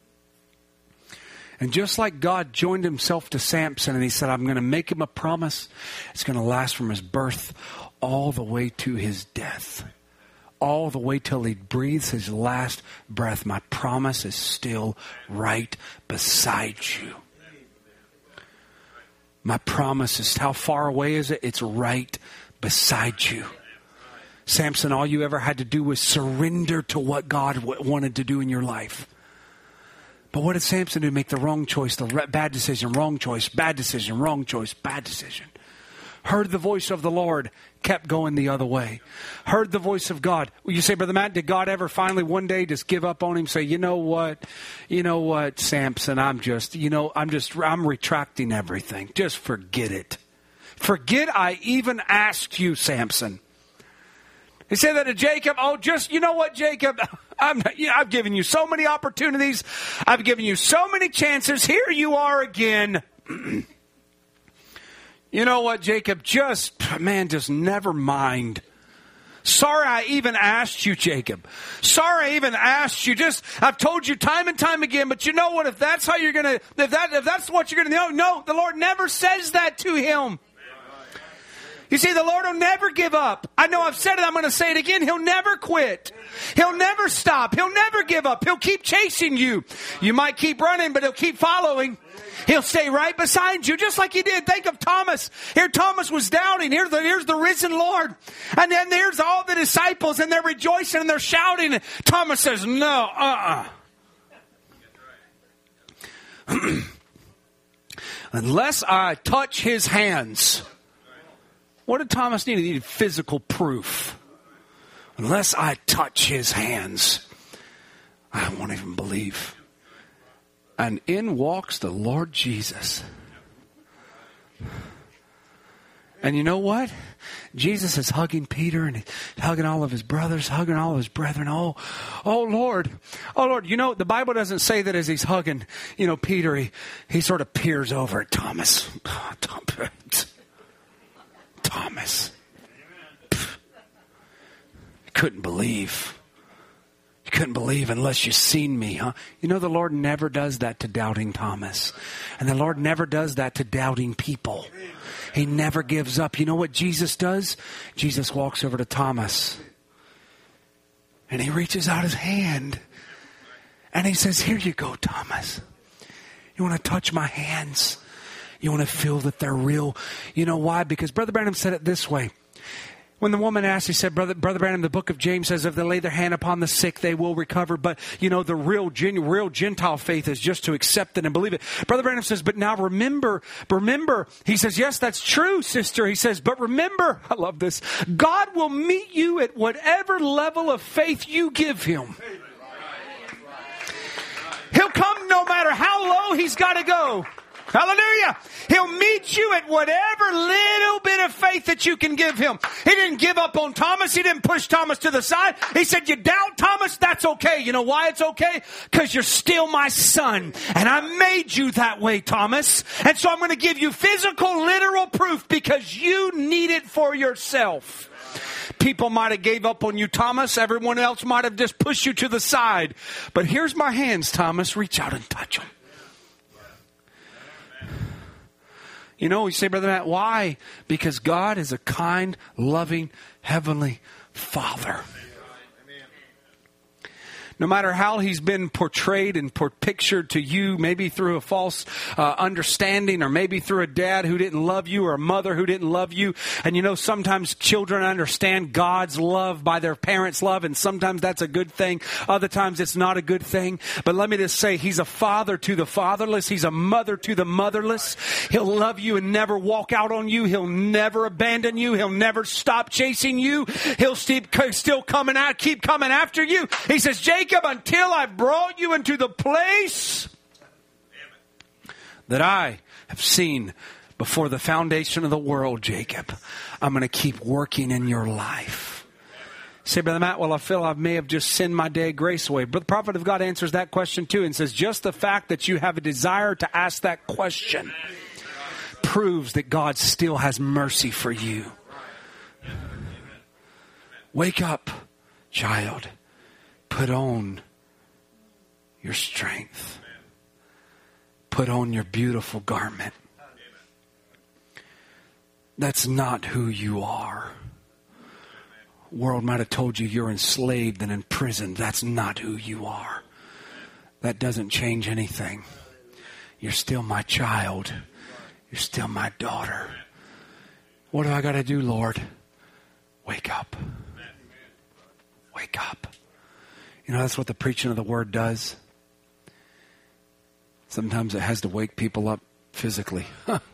And just like God joined himself to Samson and he said, I'm going to make him a promise. It's going to last from his birth all the way to his death. All the way till he breathes his last breath. My promise is still right beside you. My promise is, how far away is it? It's right beside you. Samson, all you ever had to do was surrender to what God w- wanted to do in your life. But what did Samson do? Make the wrong choice, the bad decision, wrong choice, bad decision, wrong choice, bad decision. Heard the voice of the Lord, kept going the other way. Heard the voice of God. You say, Brother Matt, did God ever finally one day just give up on him? Say, you know what? You know what, Samson, I'm just, you know, I'm just, I'm retracting everything. Just forget it. Forget I even asked you, Samson. He said that to Jacob. Oh, just, you know what, Jacob? I'm, you know, I've given you so many opportunities. I've given you so many chances. Here you are again. You know what, Jacob? Just, man, just never mind. Sorry I even asked you, Jacob. Sorry I even asked you. Just, I've told you time and time again, but you know what? If that's how you're going to, if that, if that's what you're going to do, no, the Lord never says that to him. You see, the Lord will never give up. I know I've said it. I'm going to say it again. He'll never quit. He'll never stop. He'll never give up. He'll keep chasing you. You might keep running, but he'll keep following. He'll stay right beside you, just like he did. Think of Thomas. Here Thomas was doubting. Here's the, here's the risen Lord. And then there's all the disciples, and they're rejoicing, and they're shouting. And Thomas says, no, uh-uh. Unless I touch his hands. What did Thomas need? He needed physical proof. Unless I touch his hands, I won't even believe. And in walks the Lord Jesus. And you know what? Jesus is hugging Peter and hugging all of his brothers, hugging all of his brethren. Oh, oh Lord. Oh Lord. You know, the Bible doesn't say that as he's hugging, you know, Peter, he, he sort of peers over at Thomas. Oh, Thomas. Thomas. couldn't believe. You couldn't believe unless you seen me, huh? You know, the Lord never does that to doubting Thomas. And the Lord never does that to doubting people. He never gives up. You know what Jesus does? Jesus walks over to Thomas. And he reaches out his hand. And he says, here you go, Thomas. You want to touch my hands? You want to feel that they're real? You know why? Because Brother Branham said it this way. When the woman asked, he said, Brother, Brother Branham, the book of James says, if they lay their hand upon the sick, they will recover. But, you know, the real, genu- real Gentile faith is just to accept it and believe it. Brother Branham says, but now remember, remember, he says, yes, that's true, sister. He says, but remember, I love this, God will meet you at whatever level of faith you give him. He'll come no matter how low he's got to go. Hallelujah. He'll meet you at whatever little bit of faith that you can give him. He didn't give up on Thomas. He didn't push Thomas to the side. He said, you doubt, Thomas? That's okay. You know why it's okay? Because you're still my son. And I made you that way, Thomas. And so I'm going to give you physical, literal proof because you need it for yourself. People might have gave up on you, Thomas. Everyone else might have just pushed you to the side. But here's my hands, Thomas. Reach out and touch them. You know, you say, Brother Matt, why? Because God is a kind, loving, heavenly Father. No matter how he's been portrayed and pictured to you, maybe through a false uh, understanding, or maybe through a dad who didn't love you, or a mother who didn't love you. And you know, sometimes children understand God's love by their parents' love, and sometimes that's a good thing. Other times it's not a good thing. But let me just say, he's a father to the fatherless. He's a mother to the motherless. He'll love you and never walk out on you. He'll never abandon you. He'll never stop chasing you. He'll still coming out, keep coming after you. He says, Jacob, until I brought you into the place that I have seen before the foundation of the world, Jacob, I'm going to keep working in your life. Say, Brother Matt, well, I feel I may have just sinned my day of grace away. But the prophet of God answers that question too and says, just the fact that you have a desire to ask that question proves that God still has mercy for you. Wake up, child. Put on your strength. Put on your beautiful garment. That's not who you are. The world might have told you you're enslaved and imprisoned. That's not who you are. That doesn't change anything. You're still my child. You're still my daughter. What do I got to do, Lord? Wake up. Wake up. You know, that's what the preaching of the word does. Sometimes it has to wake people up physically.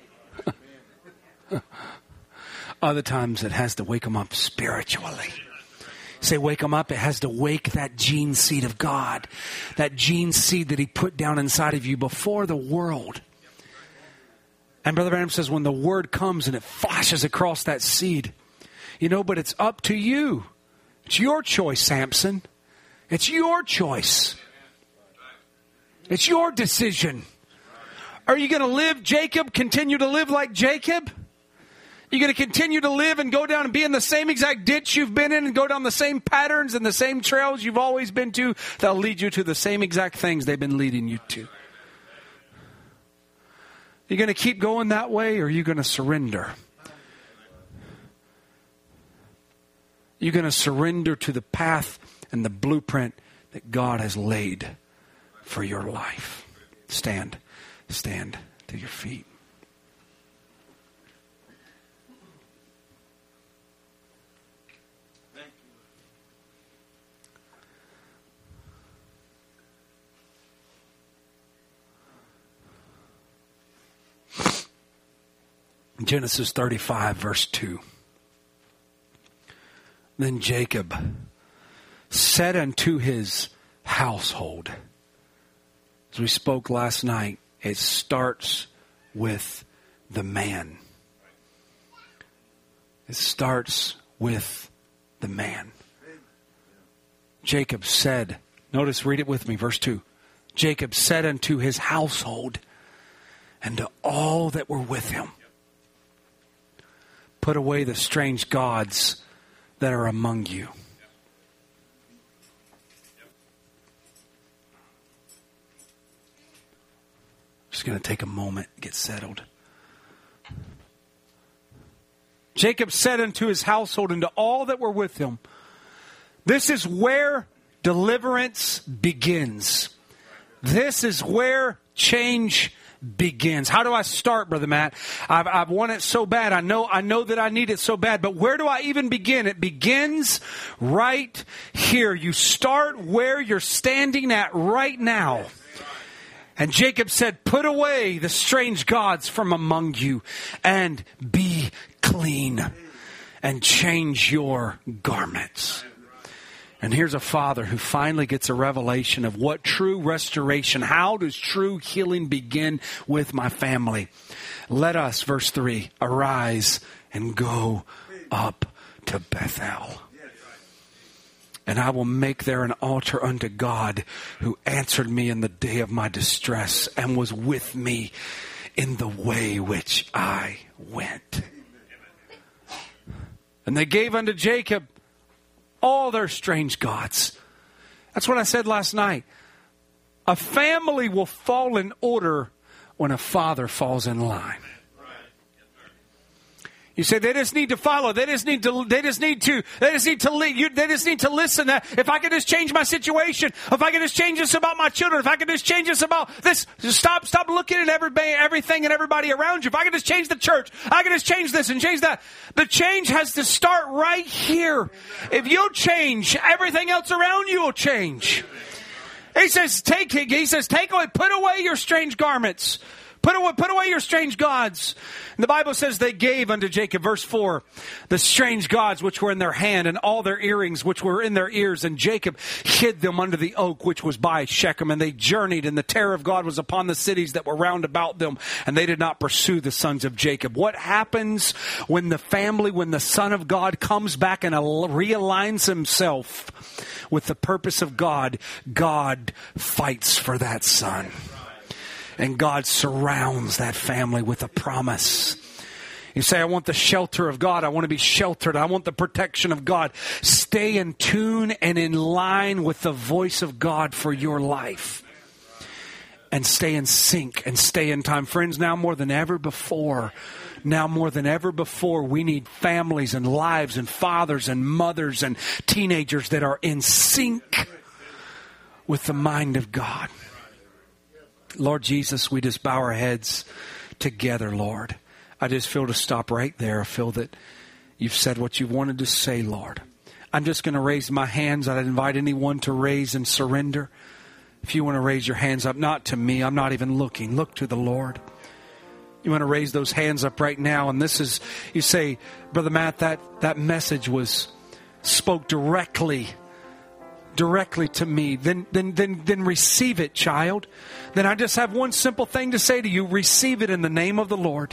Other times it has to wake them up spiritually. Say, wake them up. It has to wake that gene seed of God. That gene seed that he put down inside of you before the world. And Brother Branham says when the word comes and it flashes across that seed, you know, but it's up to you. It's your choice, Samson. It's your choice. It's your decision. Are you going to live, Jacob, continue to live like Jacob? You're going to continue to live and go down and be in the same exact ditch you've been in and go down the same patterns and the same trails you've always been to. They'll lead you to the same exact things they've been leading you to. You're going to keep going that way, or are you going to surrender? You're going to surrender to the path and the blueprint that God has laid for your life. Stand. Stand to your feet. Genesis thirty-five, verse two. Then Jacob said unto his household. As we spoke last night, it starts with the man. It starts with the man. Jacob said, notice, read it with me, verse two. Jacob said unto his household and to all that were with him, put away the strange gods that are among you. Just going to take a moment, get settled. Jacob said unto his household and to all that were with him, this is where deliverance begins. This is where change begins. How do I start, Brother Matt? I've, I've want it so bad. I know, I know that I need it so bad, but where do I even begin? It begins right here. You start where you're standing at right now. And Jacob said, put away the strange gods from among you and be clean and change your garments. And here's a father who finally gets a revelation of what true restoration, how does true healing begin with my family? Let us, verse three, arise and go up to Bethel. And I will make there an altar unto God who answered me in the day of my distress and was with me in the way which I went. And they gave unto Jacob all their strange gods. That's what I said last night. A family will fall in order when a father falls in line. You say they just need to follow. They just need to. They just need to. They just need to. You, they just need to listen. If I could just change my situation, if I could just change this about my children, if I could just change this about this, stop, stop looking at everybody, everything, and everybody around you. If I could just change the church, I could just change this and change that. The change has to start right here. If you'll change, everything else around you will change. He says, take. He says, take away, put away your strange garments. Put away, put away your strange gods. And the Bible says they gave unto Jacob, verse four, the strange gods which were in their hand and all their earrings which were in their ears. And Jacob hid them under the oak which was by Shechem. And they journeyed, and the terror of God was upon the cities that were round about them. And they did not pursue the sons of Jacob. What happens when the family, when the Son of God comes back and realigns himself with the purpose of God? God fights for that son. And God surrounds that family with a promise. You say, I want the shelter of God. I want to be sheltered. I want the protection of God. Stay in tune and in line with the voice of God for your life. And stay in sync and stay in time. Friends, now more than ever before, now more than ever before, we need families and lives and fathers and mothers and teenagers that are in sync with the mind of God. Lord Jesus, we just bow our heads together, Lord. I just feel to stop right there. I feel that you've said what you wanted to say, Lord. I'm just going to raise my hands. I'd invite anyone to raise and surrender. If you want to raise your hands up, not to me. I'm not even looking. Look to the Lord. You want to raise those hands up right now. And this is, you say, Brother Matt, that, that message was spoke directly directly to me, then then then then receive it, child. Then I just have one simple thing to say to you. Receive it in the name of the Lord.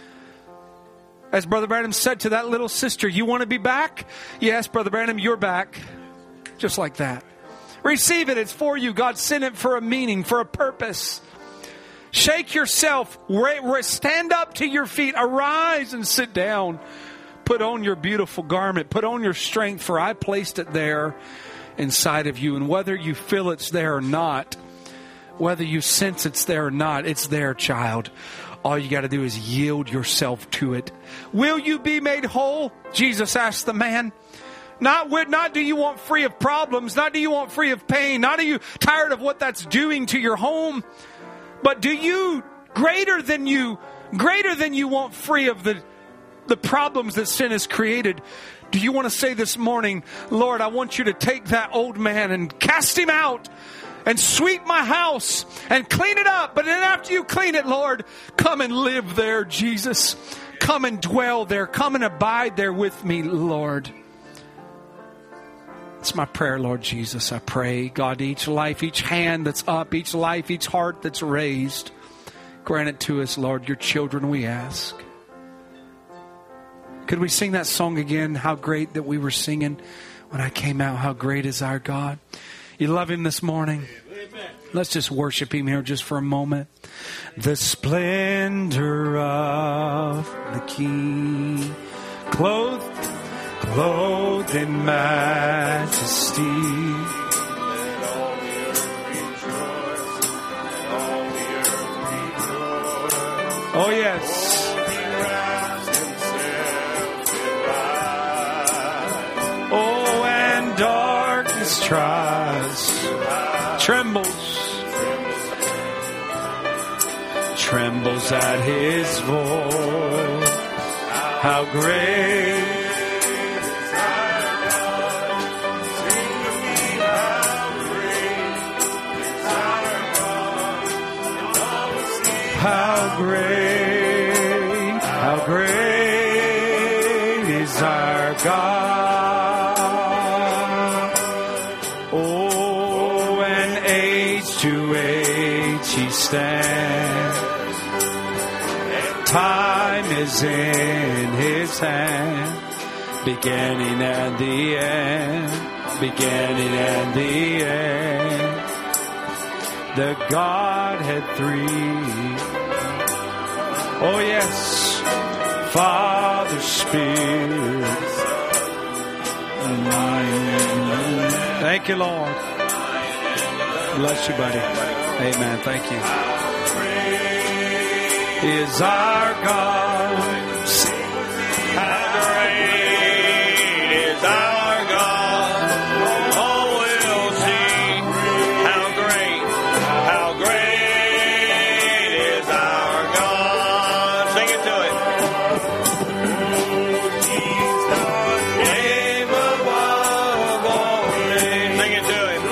As Brother Branham said to that little sister, you want to be back? Yes, Brother Branham, you're back. Just like that. Receive it. It's for you. God sent it for a meaning, for a purpose. Shake yourself. Stand up to your feet. Arise and sit down. Put on your beautiful garment. Put on your strength, for I placed it there inside of you. And whether you feel it's there or not, whether you sense it's there or not, it's there, child. All you got to do is yield yourself to it. Will you be made whole? Jesus asked the man. Not, not do you want free of problems, not do you want free of pain, not are you tired of what that's doing to your home, but do you, greater than you, greater than you want free of the, the problems that sin has created. Do you want to say this morning, Lord, I want you to take that old man and cast him out and sweep my house and clean it up. But then after you clean it, Lord, come and live there, Jesus. Come and dwell there. Come and abide there with me, Lord. It's my prayer, Lord Jesus. I pray, God, each life, each hand that's up, each life, each heart that's raised, grant it to us, Lord, your children, we ask. Could we sing that song again? How great that we were singing when I came out. How great is our God. You love him this morning? Amen. Let's just worship him here just for a moment. The splendor of the King, clothed, clothed in majesty. Let all the earth rejoice. Let all the earth tries, trembles, trembles at his voice. How great How great, how great is our God. Oh, and age to age he stands. Time is in his hand, beginning and the end, beginning and the end. The Godhead three. Oh yes, Father, Spirit. Mm. Thank you, Lord. Bless you, buddy. Amen. Thank you. Is our God. How great is our God. Oh, we'll sing. How great, how great is our God. Sing it to him. Name above all names. Sing it to him.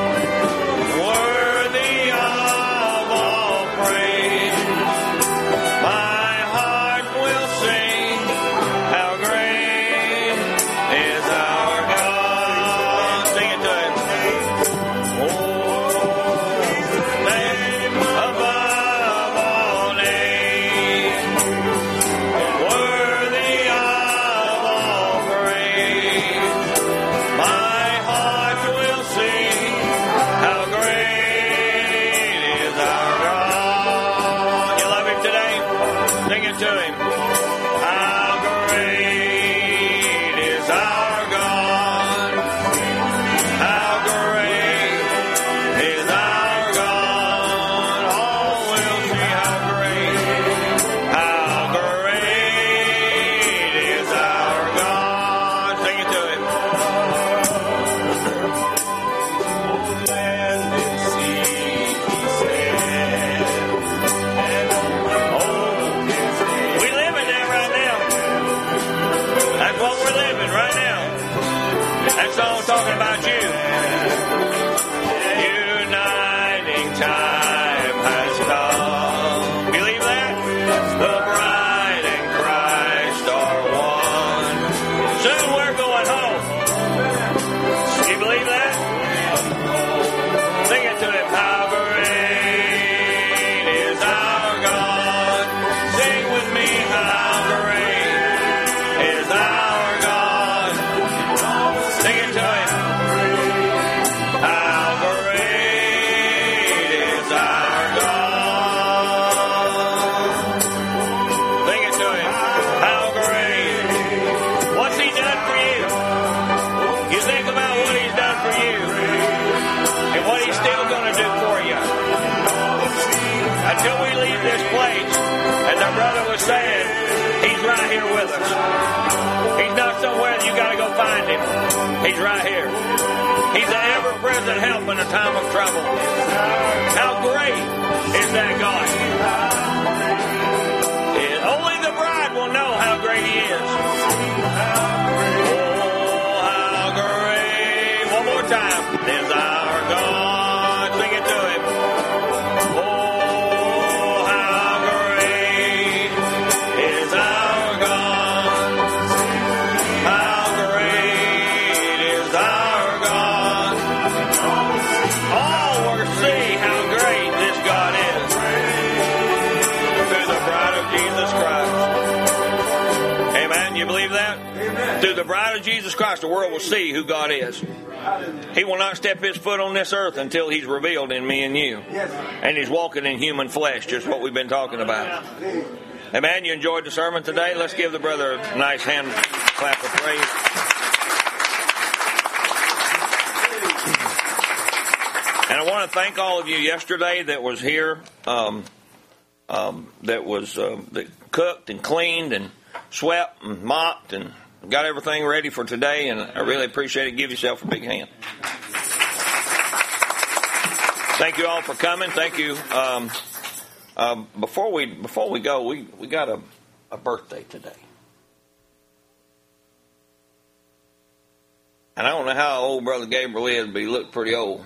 Worthy of all praise. My heart will sing. How great is our God. Sing it to him. Oh, name above all names. Worthy of all praise. My heart will sing. How great is our God. You love him today? Sing it to him. How great is our God. How great is our God. All will see how great, how great is our God. Sing it to him. Land and sea, he said, and oh, we live in that right now. That's what we're living right now. That song talking about you. Uniting time has come. Believe that? The bride and Christ are one. Soon we're going home. You believe that? Sing it to him. How great is our God. Sing with me. How great is our God. Sing it to him. How great is our God. Sing it to him. How great. What's he done for you? You think about what he's done for you and what he's still going to do for you. Until we leave this place, as our brother was saying, he's right here with us. He's not somewhere that you got to go find him. He's right here. He's an ever-present help in a time of trouble. How great is that God? And only the bride will know how great he is. Oh, how great. One more time. Is our God. Sing it to him. Oh, how great is our God. How great is our God. All will see how great this God is. Through the bride of Jesus Christ. Amen. You believe that? Amen. Through the bride of Jesus Christ, the world will see who God is. He will not step his foot on this earth until he's revealed in me and you. And he's walking in human flesh, just what we've been talking about. Amen. You enjoyed the sermon today? Let's give the brother a nice hand clap of praise. And I want to thank all of you yesterday that was here, um, um, that was uh, that cooked and cleaned and swept and mopped and got everything ready for today. And I really appreciate it. Give yourself a big hand. Thank you all for coming. Thank you. Um, um, before we before we go, we, we got a, a birthday today. And I don't know how old Brother Gabriel is, but he looked pretty old.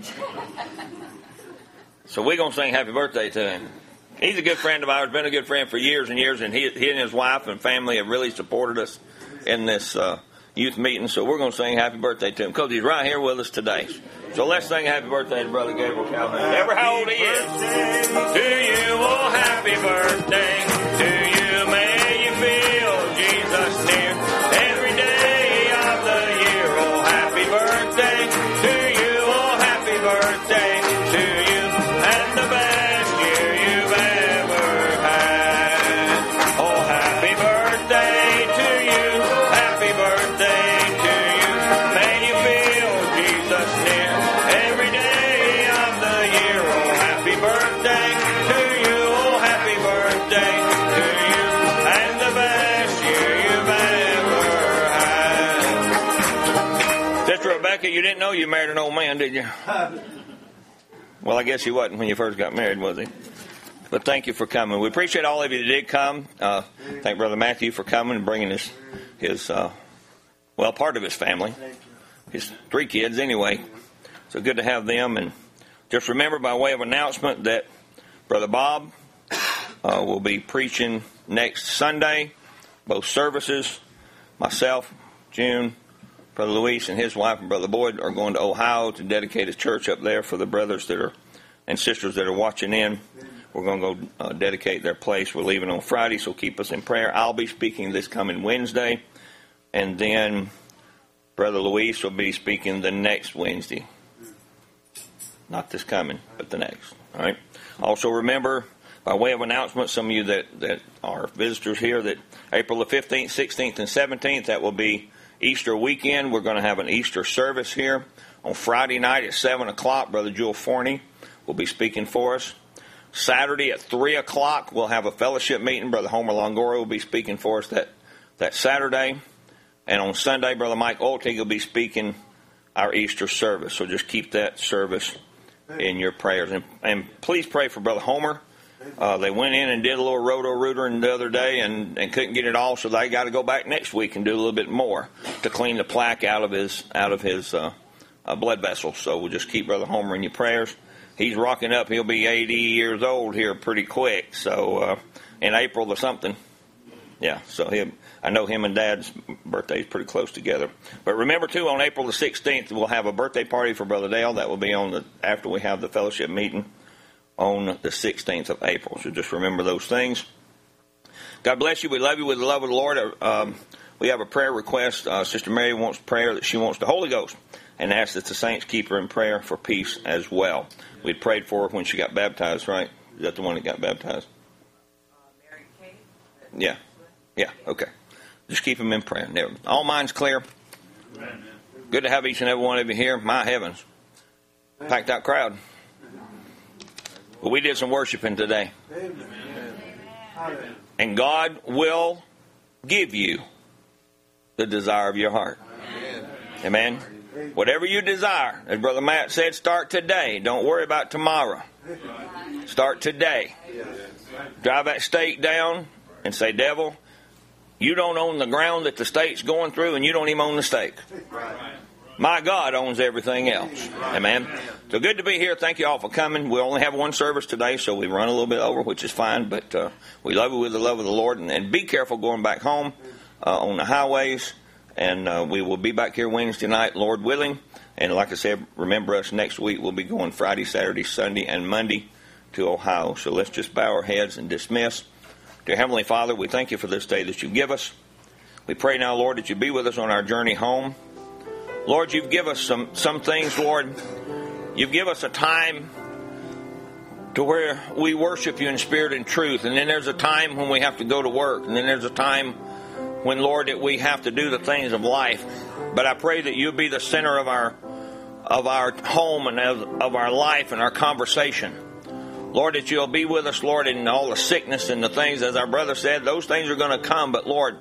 So we're going to sing happy birthday to him. He's a good friend of ours, been a good friend for years and years, and he, he and his wife and family have really supported us in this uh, youth meeting. So we're going to sing happy birthday to him because he's right here with us today. So let's sing happy birthday to Brother Gabriel Calvin. Ever how old he is. To you, oh happy birthday. To you, may you feel Jesus near every day of the year. Oh happy birthday to you, oh happy birthday to you, and the best year you've ever had. Oh happy birthday to you, happy birthday to you, may you feel Jesus near every day of the year. Oh happy birthday to you, oh happy birthday to you, and the best year you've ever had. Sister Rebecca, you didn't know you married an old man, did you? Well, I guess he wasn't when you first got married, was he? But thank you for coming. We appreciate all of you that did come. Uh, thank Brother Matthew for coming and bringing his, his uh, well, part of his family. His three kids, anyway. So good to have them. And just remember, by way of announcement, that Brother Bob uh, will be preaching next Sunday, both services. Myself, June, Brother Luis and his wife and Brother Boyd are going to Ohio to dedicate a church up there for the brothers that are and sisters that are watching in. We're going to go uh, dedicate their place. We're leaving on Friday, so keep us in prayer. I'll be speaking this coming Wednesday, and then Brother Luis will be speaking the next Wednesday. Not this coming, but the next. All right. Also remember, by way of announcement, some of you that, that are visitors here, that April the fifteenth, sixteenth, and seventeenth, that will be Easter weekend. We're going to have an Easter service here on Friday night at seven o'clock. Brother Jewel Forney will be speaking for us. Saturday at three o'clock, we'll have a fellowship meeting. Brother Homer Longoria will be speaking for us that, that Saturday. And on Sunday, Brother Mike Oltig will be speaking our Easter service. So just keep that service in your prayers. And, and please pray for Brother Homer. Uh, they went in and did a little roto-rooter the other day and, and couldn't get it all, so they got to go back next week and do a little bit more to clean the plaque out of his out of his uh, uh, blood vessels. So we'll just keep Brother Homer in your prayers. He's rocking up. He'll be eighty years old here pretty quick. So uh, in April or something. Yeah, so him, I know him and Dad's birthday is pretty close together. But remember, too, on April the sixteenth, we'll have a birthday party for Brother Dale. That will be on the after we have the fellowship meeting on the sixteenth of April. So just remember those things. God bless you. We love you with the love of the Lord. Um, we have a prayer request. Uh, Sister Mary wants prayer that she wants the Holy Ghost and asks that the saints keep her in prayer for peace as well. We prayed for her when she got baptized, right? Is that the one that got baptized? Uh, Mary Kay? Yeah. Yeah, okay. Just keep them in prayer. All minds clear. Amen. Good to have each and every one of you here. My heavens. Packed out crowd. Well, we did some worshiping today. Amen. And God will give you the desire of your heart. Amen. Amen. Whatever you desire, as Brother Matt said, start today. Don't worry about tomorrow. Start today. Drive that stake down and say, devil, you don't own the ground that the state's going through, and you don't even own the stake. My God owns everything else. Amen. So good to be here. Thank you all for coming. We only have one service today, so we run a little bit over, which is fine. But uh, we love you with the love of the Lord. And, and be careful going back home uh, on the highways. And uh, we will be back here Wednesday night, Lord willing. And like I said, remember us next week. We'll be going Friday, Saturday, Sunday, and Monday to Ohio. So let's just bow our heads and dismiss. Dear Heavenly Father, we thank you for this day that you give us. We pray now, Lord, that you be with us on our journey home. Lord, you've given us some, some things, Lord. You've given us a time to where we worship you in spirit and truth. And then there's a time when we have to go to work. And then there's a time when, Lord, that we have to do the things of life. But I pray that you'll be the center of our of our home and of, of our life and our conversation. Lord, that you'll be with us, Lord, in all the sickness and the things, as our brother said, those things are going to come. But, Lord,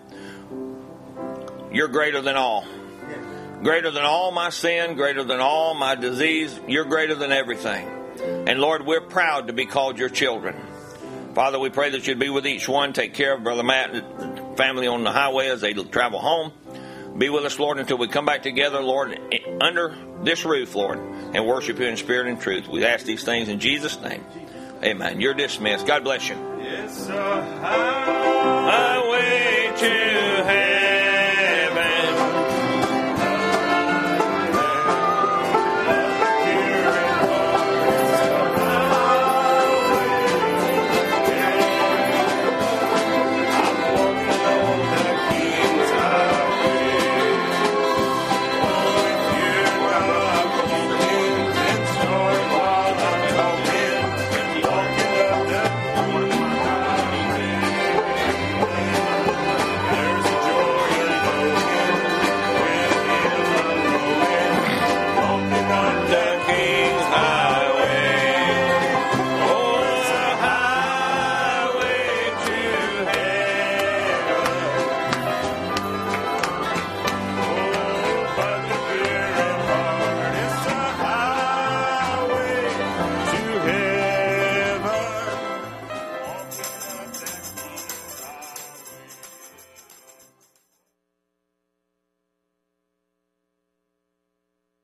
you're greater than all. Greater than all my sin, greater than all my disease. You're greater than everything. And Lord, we're proud to be called your children. Father, we pray that you'd be with each one. Take care of Brother Matt and the family on the highway as they travel home. Be with us, Lord, until we come back together, Lord, under this roof, Lord, and worship you in spirit and truth. We ask these things in Jesus' name. Amen. You're dismissed. God bless you. Yes, sir.